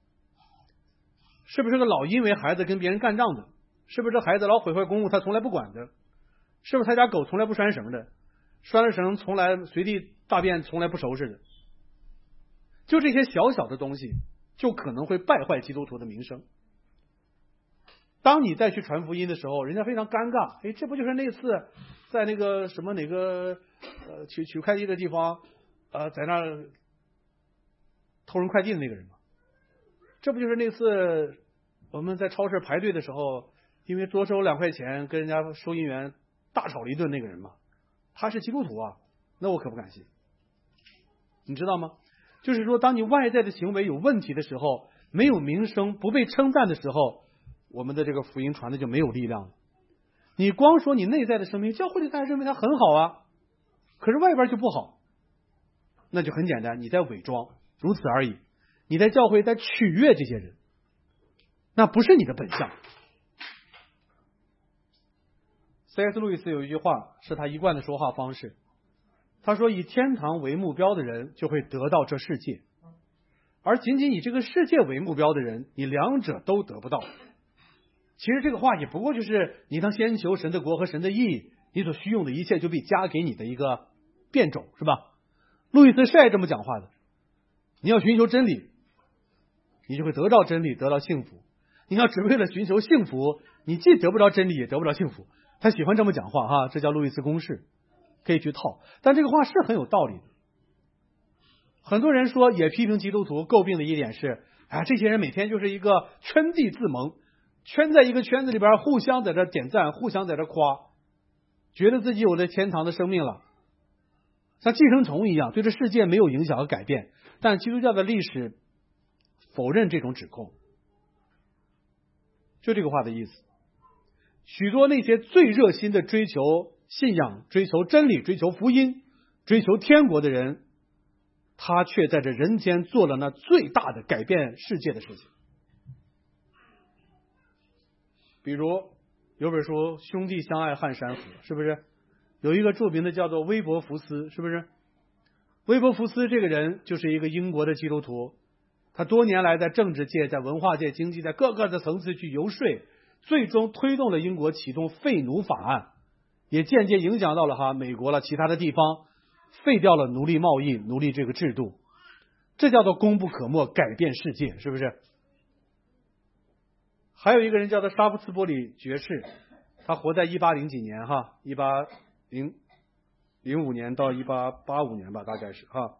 是不是个老因为孩子跟别人干仗的？是不是这孩子老毁坏公物他从来不管的？是不是他家狗从来不拴绳的？拴了绳从来随地大便从来不收拾的？就这些小小的东西就可能会败坏基督徒的名声。当你再去传福音的时候，人家非常尴尬，哎，这不就是那次在那个什么哪个呃取取快递的地方呃在那儿偷人快递的那个人吗？这不就是那次我们在超市排队的时候，因为多收两块钱跟人家收银员大吵了一顿那个人吗？他是基督徒啊，那我可不敢信。你知道吗？就是说当你外在的行为有问题的时候，没有名声，不被称赞的时候，我们的这个福音传的就没有力量了。你光说你内在的生命，教会里大家认为它很好啊，可是外边就不好，那就很简单，你在伪装，如此而已。你在教会在取悦这些人，那不是你的本相。C S 路易斯有一句话是他一贯的说话方式，他说以天堂为目标的人就会得到这世界，而仅仅以这个世界为目标的人，你两者都得不到。其实这个话也不过就是你当先求神的国和神的义，你所需用的一切就被加给你的一个变种，是吧？路易斯是爱这么讲话的。你要寻求真理，你就会得到真理，得到幸福。你要只为了寻求幸福，你既得不着真理也得不着幸福。他喜欢这么讲话哈，这叫路易斯公式，可以去套。但这个话是很有道理的。很多人说也批评基督徒诟病的一点是，啊，这些人每天就是一个圈地自萌，圈在一个圈子里边，互相在这点赞，互相在这夸，觉得自己有了天堂的生命了，像寄生虫一样，对这世界没有影响和改变。但基督教的历史否认这种指控，就这个话的意思。许多那些最热心的追求信仰、追求真理、追求福音、追求天国的人，他却在这人间做了那最大的改变世界的事情。比如有本书《兄弟相爱撼山河》，是不是？有一个著名的叫做威伯福斯，是不是？威伯福斯这个人就是一个英国的基督徒，他多年来在政治界、在文化界、经济在各个的层次去游说，最终推动了英国启动废奴法案，也间接影响到了哈美国了其他的地方，废掉了奴隶贸易、奴隶这个制度。这叫做功不可没，改变世界，是不是？还有一个人叫做沙夫茨波里爵士，他活在一八零几年哈，一八零零五年到一八八五年吧，大概是哈，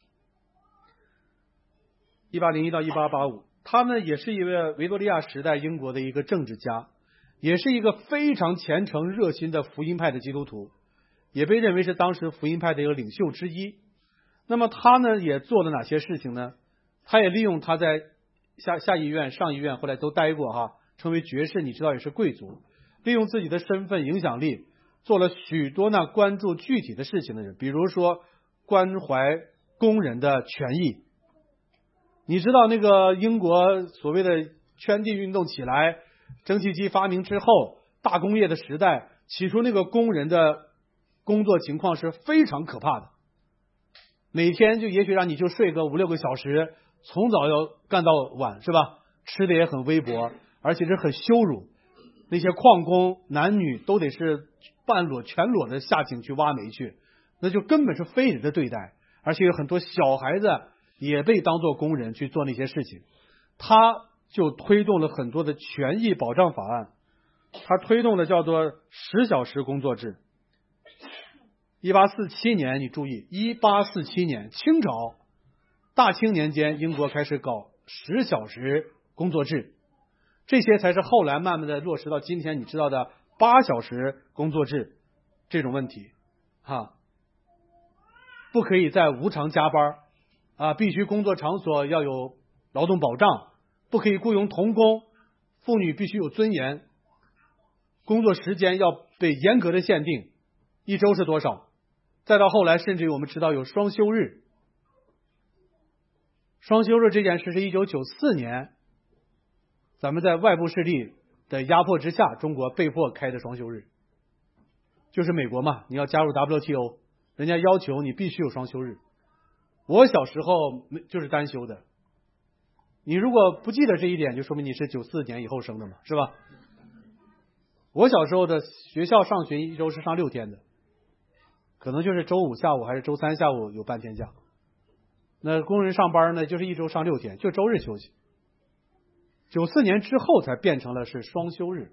一八零一到一八八五。他呢也是一位维多利亚时代英国的一个政治家，也是一个非常虔诚热心的福音派的基督徒，也被认为是当时福音派的一个领袖之一。那么他呢也做了哪些事情呢？他也利用他在下下议院、上议院后来都待过哈，成为爵士，你知道也是贵族，利用自己的身份影响力，做了许多呢关注具体的事情的人，比如说关怀工人的权益。你知道那个英国所谓的圈地运动起来，蒸汽机发明之后，大工业的时代，起初那个工人的工作情况是非常可怕的，每天就也许让你就睡个五六个小时，从早要干到晚，是吧？吃的也很微薄，而且是很羞辱。那些矿工男女都得是半裸全裸的下井去挖煤去，那就根本是非人的对待，而且有很多小孩子也被当作工人去做那些事情。他就推动了很多的权益保障法案，他推动了叫做十小时工作制。一八四七年，你注意，一八四七年清朝大清年间，英国开始搞十小时工作制，这些才是后来慢慢的落实到今天你知道的八小时工作制这种问题哈，不可以再无偿加班啊，必须工作场所要有劳动保障，不可以雇佣童工，妇女必须有尊严，工作时间要被严格的限定，一周是多少？再到后来，甚至于我们知道有双休日。双休日这件事是一九九四年，咱们在外部势力的压迫之下，中国被迫开的双休日。就是美国嘛，你要加入 W T O， 人家要求你必须有双休日。我小时候就是单休的，你如果不记得这一点，就说明你是九四年以后生的嘛，是吧？我小时候的学校上学一周是上六天的，可能就是周五下午还是周三下午有半天假。那工人上班呢，就是一周上六天，就周日休息。九四年之后才变成了是双休日。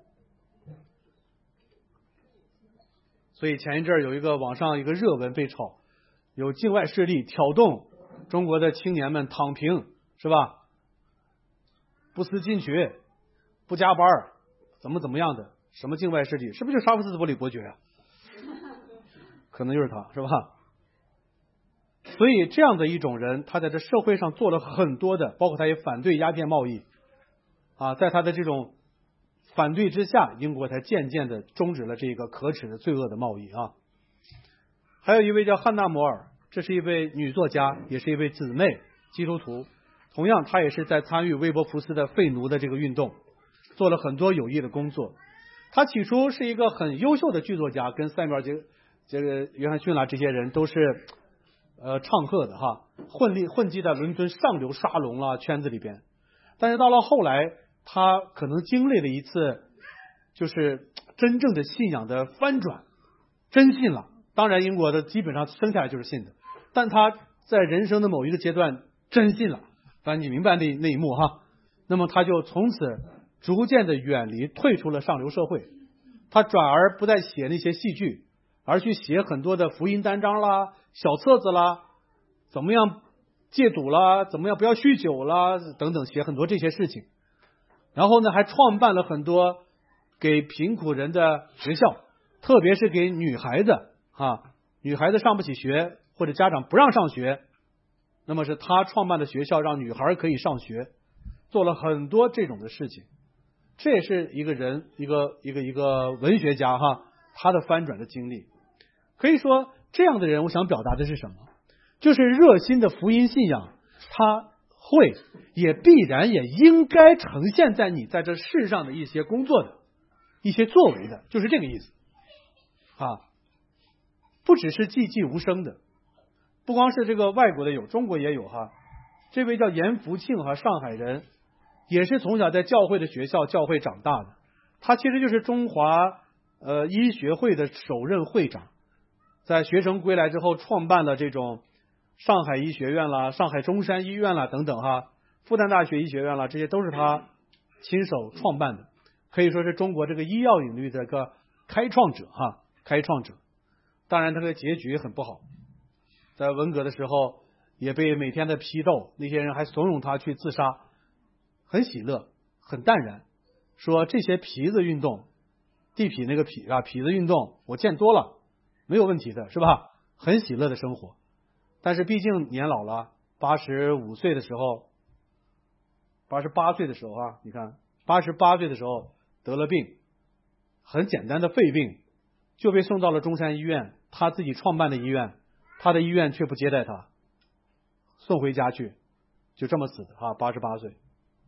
所以前一阵有一个网上一个热文被炒，有境外势力挑动中国的青年们躺平，是吧？不思进取，不加班，怎么怎么样的？什么境外势力？是不是就沙夫斯伯里伯爵啊？可能就是他，是吧？所以这样的一种人，他在这社会上做了很多的，包括他也反对鸦片贸易啊，在他的这种反对之下，英国才渐渐的终止了这个可耻的罪恶的贸易啊。还有一位叫汉娜·摩尔，这是一位女作家，也是一位姊妹基督徒，同样她也是在参与威伯福斯的废奴的这个运动，做了很多有益的工作。她起初是一个很优秀的剧作家，跟塞缪尔·杰这个约翰逊啦这些人都是呃唱和的哈，混历混迹在伦敦上流沙龙啦圈子里边。但是到了后来，他可能经历了一次就是真正的信仰的翻转，真信了。当然英国的基本上生下来就是信的，但他在人生的某一个阶段真信了，反正你明白那那一幕哈。那么他就从此逐渐的远离，退出了上流社会。他转而不再写那些戏剧，而去写很多的福音单章啦、小册子啦，怎么样戒赌啦，怎么样不要酗酒啦等等，写很多这些事情。然后呢，还创办了很多给贫苦人的学校，特别是给女孩子啊，女孩子上不起学或者家长不让上学，那么是他创办的学校，让女孩可以上学，做了很多这种的事情。这也是一个人，一个一个一个文学家哈，他的翻转的经历。可以说，这样的人，我想表达的是什么？就是热心的福音信仰，他会也必然也应该呈现在你在这世上的一些工作的一些作为的，就是这个意思啊。不只是寂寂无声的，不光是这个外国的有，中国也有哈。这位叫严福庆哈，上海人，也是从小在教会的学校教会长大的。他其实就是中华呃医学会的首任会长，在学成归来之后，创办了这种上海医学院啦、上海中山医院啦等等哈，复旦大学医学院啦，这些都是他亲手创办的，可以说是中国这个医药领域的一个开创者哈，开创者。当然他的结局很不好，在文革的时候也被每天的批斗，那些人还怂恿他去自杀，很喜乐，很淡然，说这些痞子运动，地痞那个痞啊，痞子运动我见多了，没有问题的，是吧？很喜乐的生活。但是毕竟年老了，八十五岁的时候，八十八岁的时候啊，你看八十八岁的时候得了病，很简单的肺病，就被送到了中山医院，他自己创办的医院，他的医院却不接待他，送回家去，就这么死的啊，八十八岁。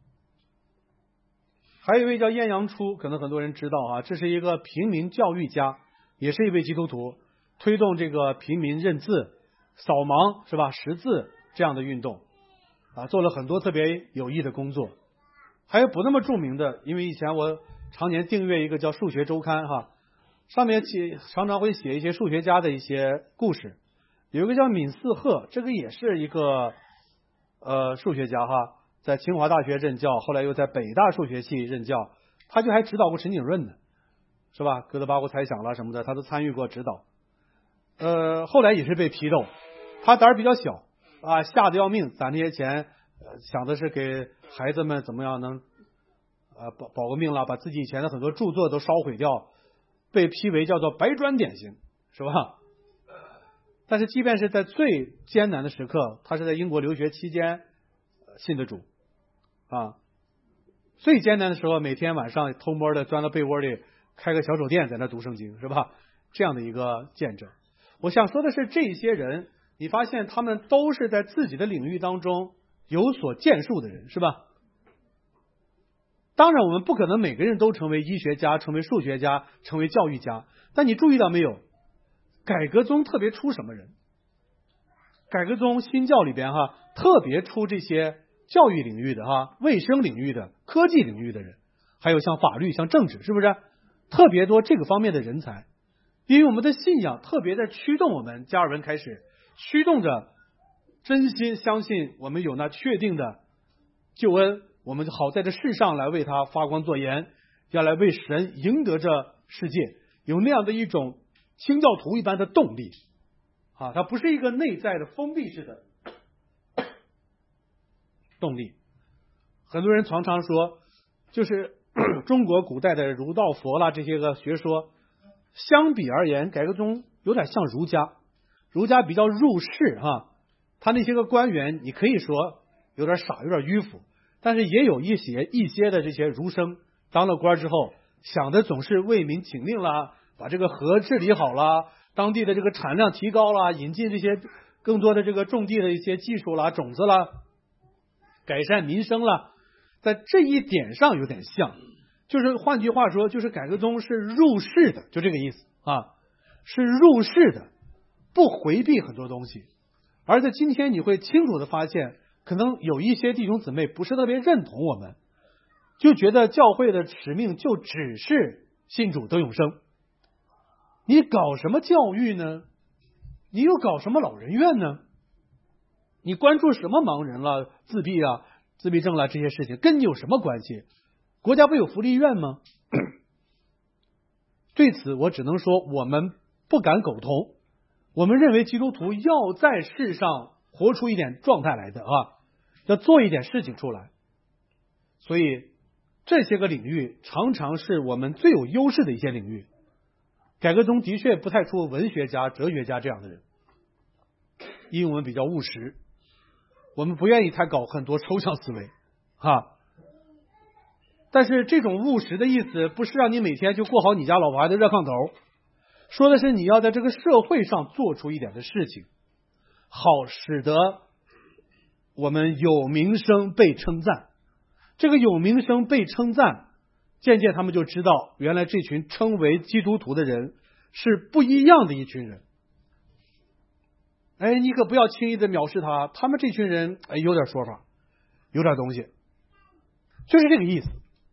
还有一位叫晏阳初，可能很多人知道啊，这是一个平民教育家，也是一位基督徒，推动这个平民认字、扫盲是吧，识字这样的运动啊，做了很多特别有益的工作。还有不那么著名的，因为以前我常年订阅一个叫数学周刊哈，上面写常常会写一些数学家的一些故事。有一个叫闵四鹤，这个也是一个呃数学家哈， 在清华大学任教，后来又在北大数学系任教，他就还指导过陈景润呢，是吧？哥德巴赫猜想啦什么的，他都参与过指导。呃，后来也是被批斗，他胆儿比较小啊，吓得要命，攒那些钱，呃、想的是给孩子们怎么样能呃保保个命啦，把自己以前的很多著作都烧毁掉，被批为叫做白砖典型，是吧？但是即便是在最艰难的时刻，他是在英国留学期间信的主啊，最艰难的时候，每天晚上偷摸的钻到被窝里开个小手电，在那读圣经，是吧？这样的一个见证。我想说的是，这些人你发现他们都是在自己的领域当中有所建树的人，是吧？当然我们不可能每个人都成为医学家，成为数学家，成为教育家，但你注意到没有，改革宗特别出什么人？改革宗新教里边哈，特别出这些教育领域的哈、卫生领域的、科技领域的人，还有像法律、像政治，是不是特别多这个方面的人才？因为我们的信仰特别在驱动我们，加尔文开始驱动着真心相信我们有那确定的救恩，我们好在这世上来为他发光作盐，要来为神赢得这世界，有那样的一种清教徒一般的动力啊，它不是一个内在的封闭式的动力。很多人常常说，就是中国古代的儒道佛啦这些个学说，相比而言，改革宗有点像儒家，儒家比较入世哈，他那些个官员你可以说有点傻，有点迂腐，但是也有一些一些的这些儒生当了官之后，想的总是为民请命啦，把这个河治理好啦，当地的这个产量提高啦，引进这些更多的这个种地的一些技术啦、种子啦，改善民生啦，在这一点上有点像。就是换句话说，就是改革宗是入世的，就这个意思啊，是入世的，不回避很多东西。而在今天你会清楚的发现，可能有一些弟兄姊妹不是特别认同我们，就觉得教会的使命就只是信主得永生。你搞什么教育呢？你又搞什么老人院呢？你关注什么盲人了、自闭啊、自闭症了这些事情，跟你有什么关系？国家不有福利院吗？对此我只能说我们不敢苟同。我们认为基督徒要在世上活出一点状态来的啊，要做一点事情出来。所以这些个领域常常是我们最有优势的一些领域。改革宗的确不太出文学家、哲学家这样的人，因为我们比较务实，我们不愿意太搞很多抽象思维哈。但是这种务实的意思不是让你每天就过好你家老婆孩子热炕头，说的是你要在这个社会上做出一点的事情，好使得我们有名声被称赞。这个有名声被称赞，渐渐他们就知道原来这群称为基督徒的人是不一样的一群人。哎，你可不要轻易的藐视他，他们这群人哎有点说法，有点东西，就是这个意思。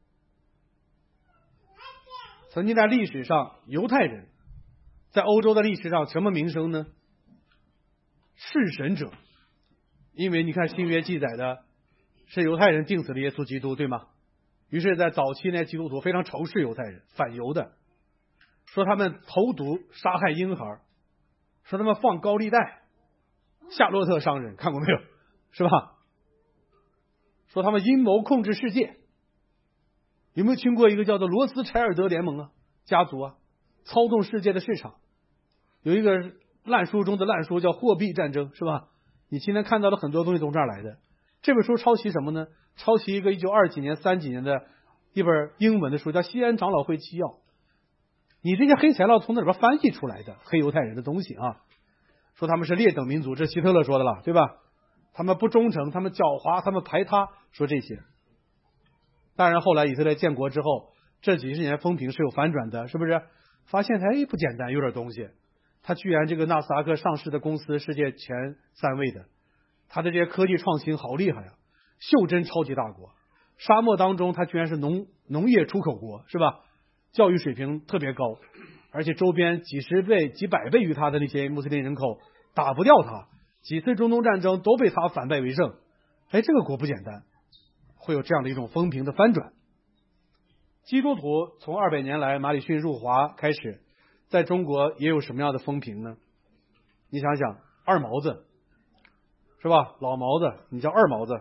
曾经在历史上，犹太人在欧洲的历史上什么名声呢？弑神者。因为你看新约记载的是犹太人钉死了耶稣基督，对吗？于是在早期呢，基督徒非常仇视犹太人，反犹的，说他们投毒杀害婴孩，说他们放高利贷，夏洛特商人看过没有？是吧？说他们阴谋控制世界。有没有听过一个叫做罗斯柴尔德联盟啊家族啊，操纵世界的市场？有一个烂书中的烂书叫货币战争，是吧？你今天看到的很多东西从这儿来的。这本书抄袭什么呢？抄袭一个一九二几年、三几年的一本英文的书，叫《西安长老会纪要》。你这些黑材料从那里边翻译出来的黑犹太人的东西啊，说他们是劣等民族，这希特勒说的了，对吧？他们不忠诚，他们狡猾，他们排他，说这些。当然后来以色列建国之后，这几十年风评是有反转的，是不是？发现哎不简单，有点东西。他居然这个纳斯达克上市的公司世界前三位的，他的这些科技创新好厉害啊！袖珍超级大国，沙漠当中他居然是农农业出口国，是吧？教育水平特别高，而且周边几十倍、几百倍于他的那些穆斯林人口打不掉他，几次中东战争都被他反败为胜。哎，这个国不简单。 会有这样的一种风评的翻转。基督徒从二百年来马礼逊入华开始，在中国也有什么样的风评呢？你想想，二毛子是吧？老毛子，你叫二毛子，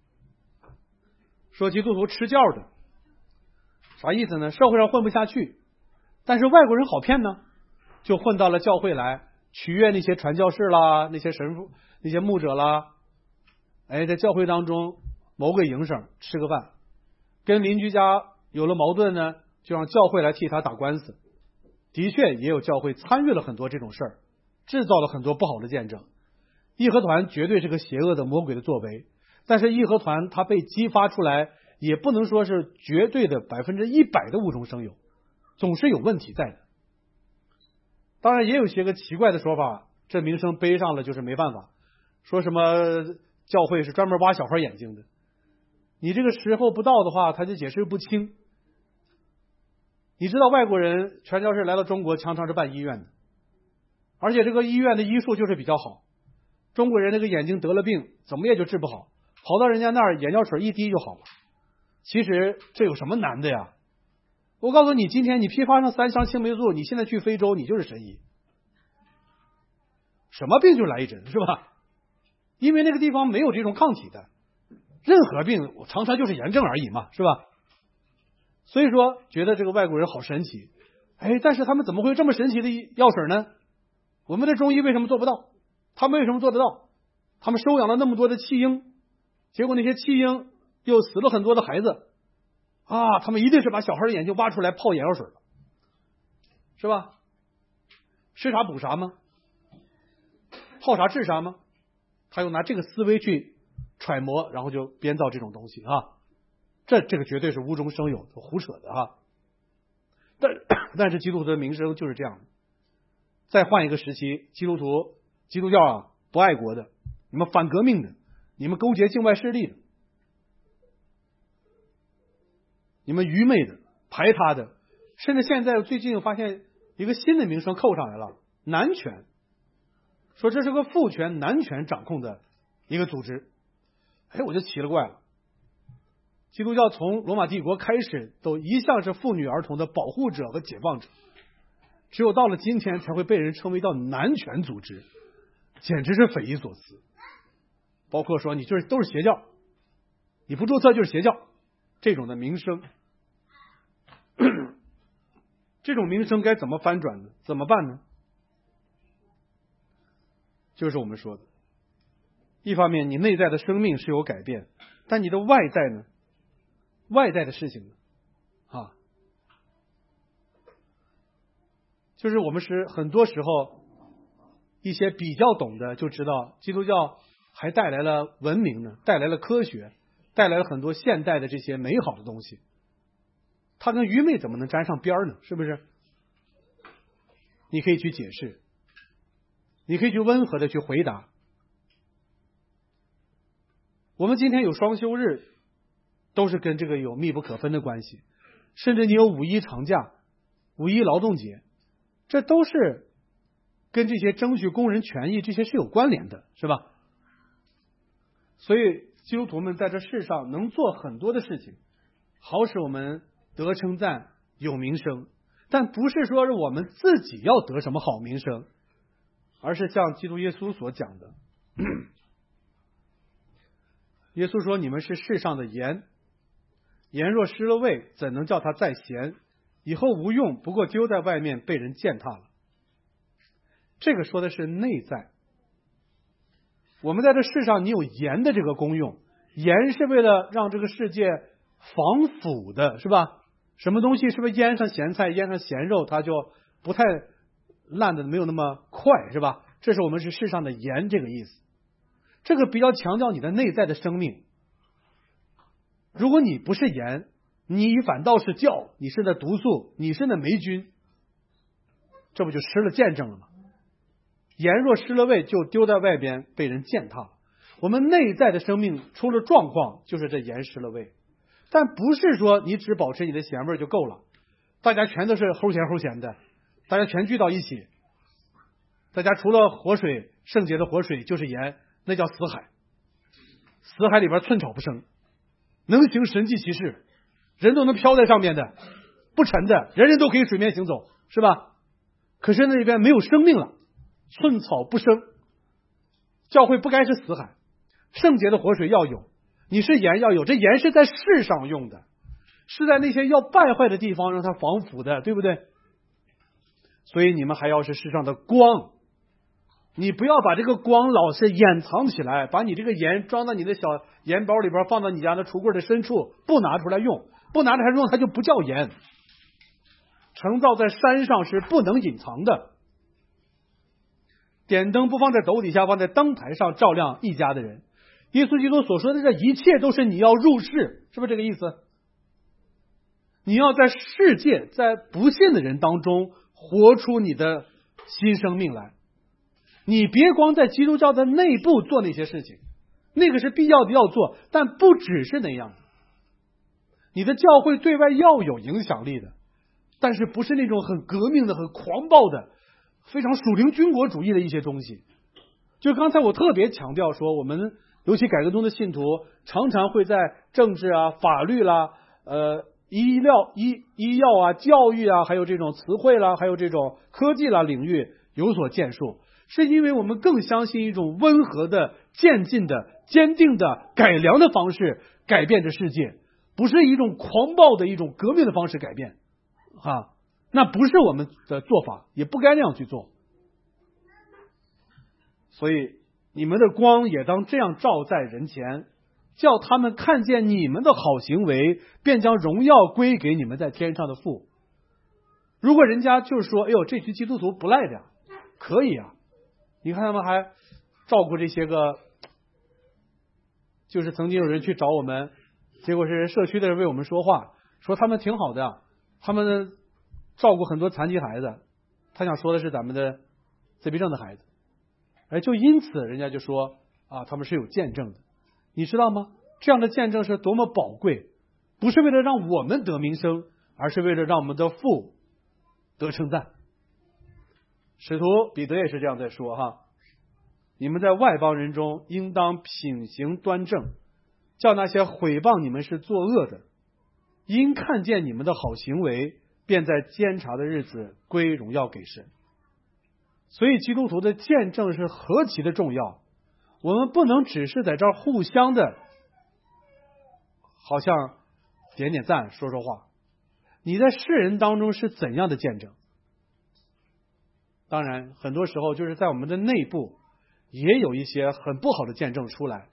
说基督徒吃教的，啥意思呢？社会上混不下去，但是外国人好骗呢，就混到了教会来，取悦那些传教士啦，那些神父、那些牧者啦，哎，在教会当中谋个营生，吃个饭，跟邻居家有了矛盾呢，就让教会来替他打官司。的确也有教会参与了很多这种事儿，制造了很多不好的见证。义和团绝对是个邪恶的魔鬼的作为，但是义和团它被激发出来，也不能说是绝对的百分之一百的无中生有，总是有问题在的。当然也有些个奇怪的说法，这名声背上了就是没办法，说什么教会是专门挖小孩眼睛的，你这个时候不到的话，他就解释不清。你知道外国人传教士来到中国常常是办医院的，而且这个医院的医术就是比较好，中国人那个眼睛得了病怎么也就治不好，跑到人家那儿眼药水一滴就好了。其实这有什么难的呀？我告诉你，今天你批发上三箱青霉素，你现在去非洲你就是神医，什么病就来一针，是吧？因为那个地方没有这种抗体的，任何病常常就是炎症而已嘛，是吧？所以说觉得这个外国人好神奇，哎，但是他们怎么会有这么神奇的药水呢？我们的中医为什么做不到？他们为什么做得到？他们收养了那么多的弃婴，结果那些弃婴又死了很多的孩子啊，他们一定是把小孩的眼睛挖出来泡眼药水了，是吧？吃啥补啥吗？泡啥治啥吗？他又拿这个思维去揣摩，然后就编造这种东西啊，这这个绝对是无中生有，胡扯的啊。但但是基督徒的名声就是这样的。再换一个时期，基督徒基督教啊不爱国的，你们反革命的，你们勾结境外势力的，你们愚昧的、排他的，甚至现在最近发现一个新的名声扣上来了，男权，说这是个父权男权掌控的一个组织。哎，我就奇了怪了，基督教从罗马帝国开始都一向是妇女儿童的保护者和解放者，只有到了今天才会被人称为叫男权组织，简直是匪夷所思。包括说你就是都是邪教，你不注册就是邪教，这种的名声这种名声该怎么翻转呢？怎么办呢？就是我们说的，一方面你内在的生命是有改变，但你的外在呢？外在的事情呢？啊，就是我们是很多时候一些比较懂的就知道，基督教还带来了文明呢，带来了科学，带来了很多现代的这些美好的东西。它跟愚昧怎么能沾上边呢？是不是？你可以去解释，你可以去温和的去回答。我们今天有双休日，都是跟这个有密不可分的关系，甚至你有五一长假、五一劳动节，这都是跟这些争取工人权益这些是有关联的，是吧？所以基督徒们在这世上能做很多的事情，好使我们得称赞、有名声，但不是说是我们自己要得什么好名声，而是像基督耶稣所讲的，耶稣说：“你们是世上的盐，盐若失了味，怎能叫它再咸？以后无用，不过丢在外面，被人践踏了。”这个说的是内在。我们在这世上，你有盐的这个功用，盐是为了让这个世界防腐的，是吧？什么东西是不是腌上咸菜、腌上咸肉，它就不太烂的没有那么快，是吧？这是我们是世上的盐这个意思。这个比较强调你的内在的生命。如果你不是盐，你反倒是酵，你是那毒素，你是那霉菌，这不就失了见证了吗？盐若失了味，就丢在外边，被人践踏了。我们内在的生命出了状况，就是这盐失了味。但不是说你只保持你的咸味就够了，大家全都是齁咸齁咸的，大家全聚到一起，大家除了活水，圣洁的活水就是盐，那叫死海，死海里边寸草不生， 能行神迹奇事，人都能飘在上面的，不沉的，人人都可以水面行走，是吧？可是那边没有生命了，寸草不生。教会不该是死海，圣洁的活水要有，你是盐要有，这盐是在世上用的，是在那些要败坏的地方让它防腐的，对不对？所以你们还要是世上的光，你不要把这个光老是掩藏起来，把你这个盐装到你的小盐包里边，放到你家的橱柜的深处，不拿出来用，不拿出来用它就不叫盐。城造在山上是不能隐藏的，点灯不放在斗底下，放在灯台上照亮一家的人。耶稣基督所说的这一切都是你要入世，是不是这个意思？你要在世界，在不信的人当中活出你的新生命来。你别光在基督教的内部做那些事情，那个是必要的要做，但不只是那样的。你的教会对外要有影响力的，但是不是那种很革命的、很狂暴的、非常属灵军国主义的一些东西。就刚才我特别强调说，我们尤其改革中的信徒常常会在政治啊、法律啦、呃医疗、医医药啊、教育啊，还有这种词汇啦，还有这种科技啦领域有所建树，是因为我们更相信一种温和的、渐进的、坚定的、改良的方式改变这世界，不是一种狂暴的一种革命的方式改变啊，那不是我们的做法，也不该那样去做。所以你们的光也当这样照在人前，叫他们看见你们的好行为，便将荣耀归给你们在天上的父。如果人家就是说，哎呦，这群基督徒不赖的呀，可以啊，你看他们还照顾这些个，就是曾经有人去找我们，结果是社区的人为我们说话，说他们挺好的呀，他们照顾很多残疾孩子，他想说的是咱们的自闭症的孩子，哎，就因此人家就说啊，他们是有见证的，你知道吗？这样的见证是多么宝贵，不是为了让我们得名声，而是为了让我们的父得称赞。使徒彼得也是这样在说哈，你们在外邦人中应当品行端正，叫那些毁谤你们是作恶的，因看见你们的好行为，便在监察的日子归荣耀给神。所以基督徒的见证是何其的重要，我们不能只是在这儿互相的好像点点赞说说话，你在世人当中是怎样的见证？当然很多时候就是在我们的内部也有一些很不好的见证出来。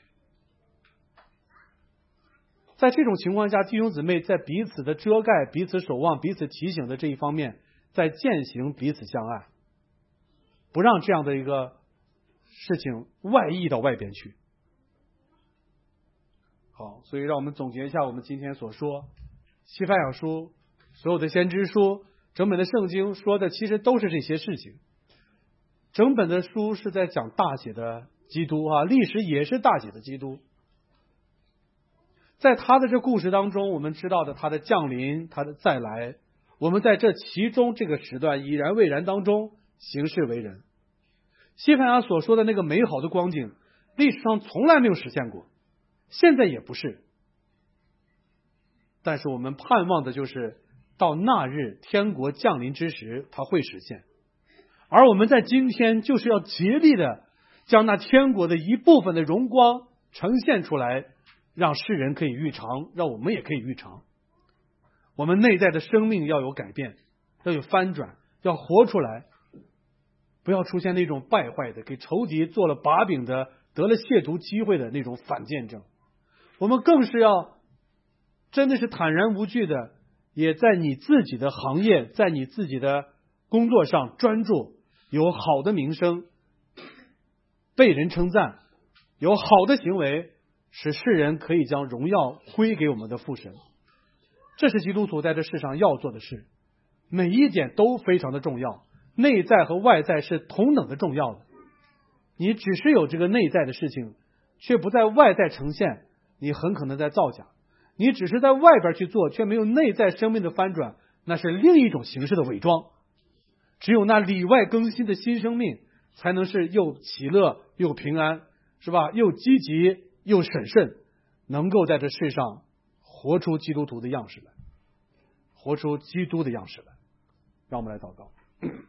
在这种情况下，弟兄姊妹在彼此的遮盖、彼此守望、彼此提醒的这一方面，在践行彼此相爱，不让这样的一个事情外溢到外边去。好，所以让我们总结一下我们今天所说，西番雅书、所有的先知书、整本的圣经说的其实都是这些事情。整本的书是在讲大写的基督啊，历史也是大写的基督。在他的这故事当中，我们知道的他的降临，他的再来，我们在这其中这个时段已然未然当中行事为人。西番雅所说的那个美好的光景，历史上从来没有实现过，现在也不是。但是我们盼望的就是到那日天国降临之时，它会实现。而我们在今天就是要竭力的将那天国的一部分的荣光呈现出来，让世人可以预尝，让我们也可以预尝。我们内在的生命要有改变，要有翻转，要活出来，不要出现那种败坏的，给仇敌做了把柄的，得了亵渎机会的那种反见证。我们更是要真的是坦然无惧的，也在你自己的行业，在你自己的工作上专注，有好的名声，被人称赞，有好的行为，使世人可以将荣耀归给我们的父神。这是基督徒在这世上要做的事，每一点都非常的重要，内在和外在是同等的重要的。你只是有这个内在的事情，却不在外在呈现，你很可能在造假。你只是在外边去做，却没有内在生命的翻转，那是另一种形式的伪装。只有那里外更新的新生命，才能是又喜乐又平安，是吧？又积极又审慎，能够在这世上活出基督徒的样式来，活出基督的样式来。让我们来祷告。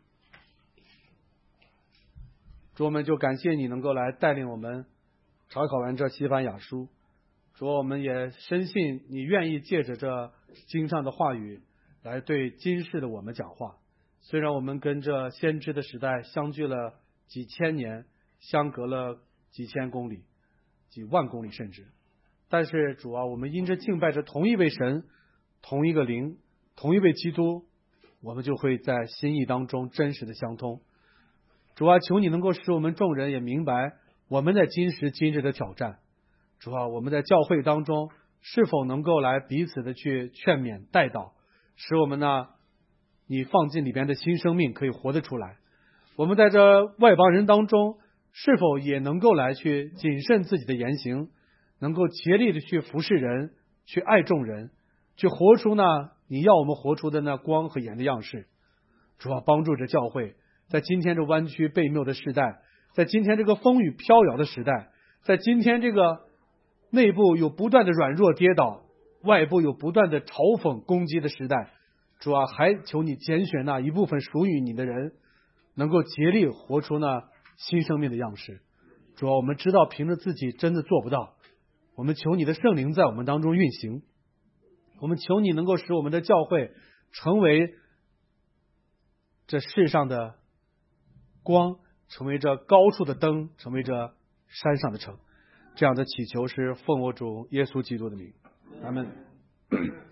主，我们就感谢你能够来带领我们查考完这西番雅书。主，我们也深信你愿意借着这经上的话语来对今世的我们讲话。虽然我们跟这先知的时代相距了几千年，相隔了几千公里、几万公里甚至，但是主啊，我们因着敬拜着同一位神、同一个灵、同一位基督，我们就会在心意当中真实的相通。主啊，求你能够使我们众人也明白我们在今时今日的挑战。主啊，我们在教会当中是否能够来彼此的去劝勉带导，使我们呢你放进里边的新生命可以活得出来。我们在这外邦人当中是否也能够来去谨慎自己的言行，能够竭力的去服侍人，去爱众人，去活出呢你要我们活出的那光和盐的样式。主啊，帮助着教会在今天这弯曲悖谬的时代，在今天这个风雨飘摇的时代，在今天这个内部有不断的软弱跌倒，外部有不断的嘲讽攻击的时代，主啊，还求你拣选那一部分属于你的人，能够竭力活出那新生命的样式。主啊，我们知道凭着自己真的做不到，我们求你的圣灵在我们当中运行，我们求你能够使我们的教会成为这世上的光，成为这高处的灯，成为这山上的城。这样的祈求是奉我主耶稣基督的名，阿们。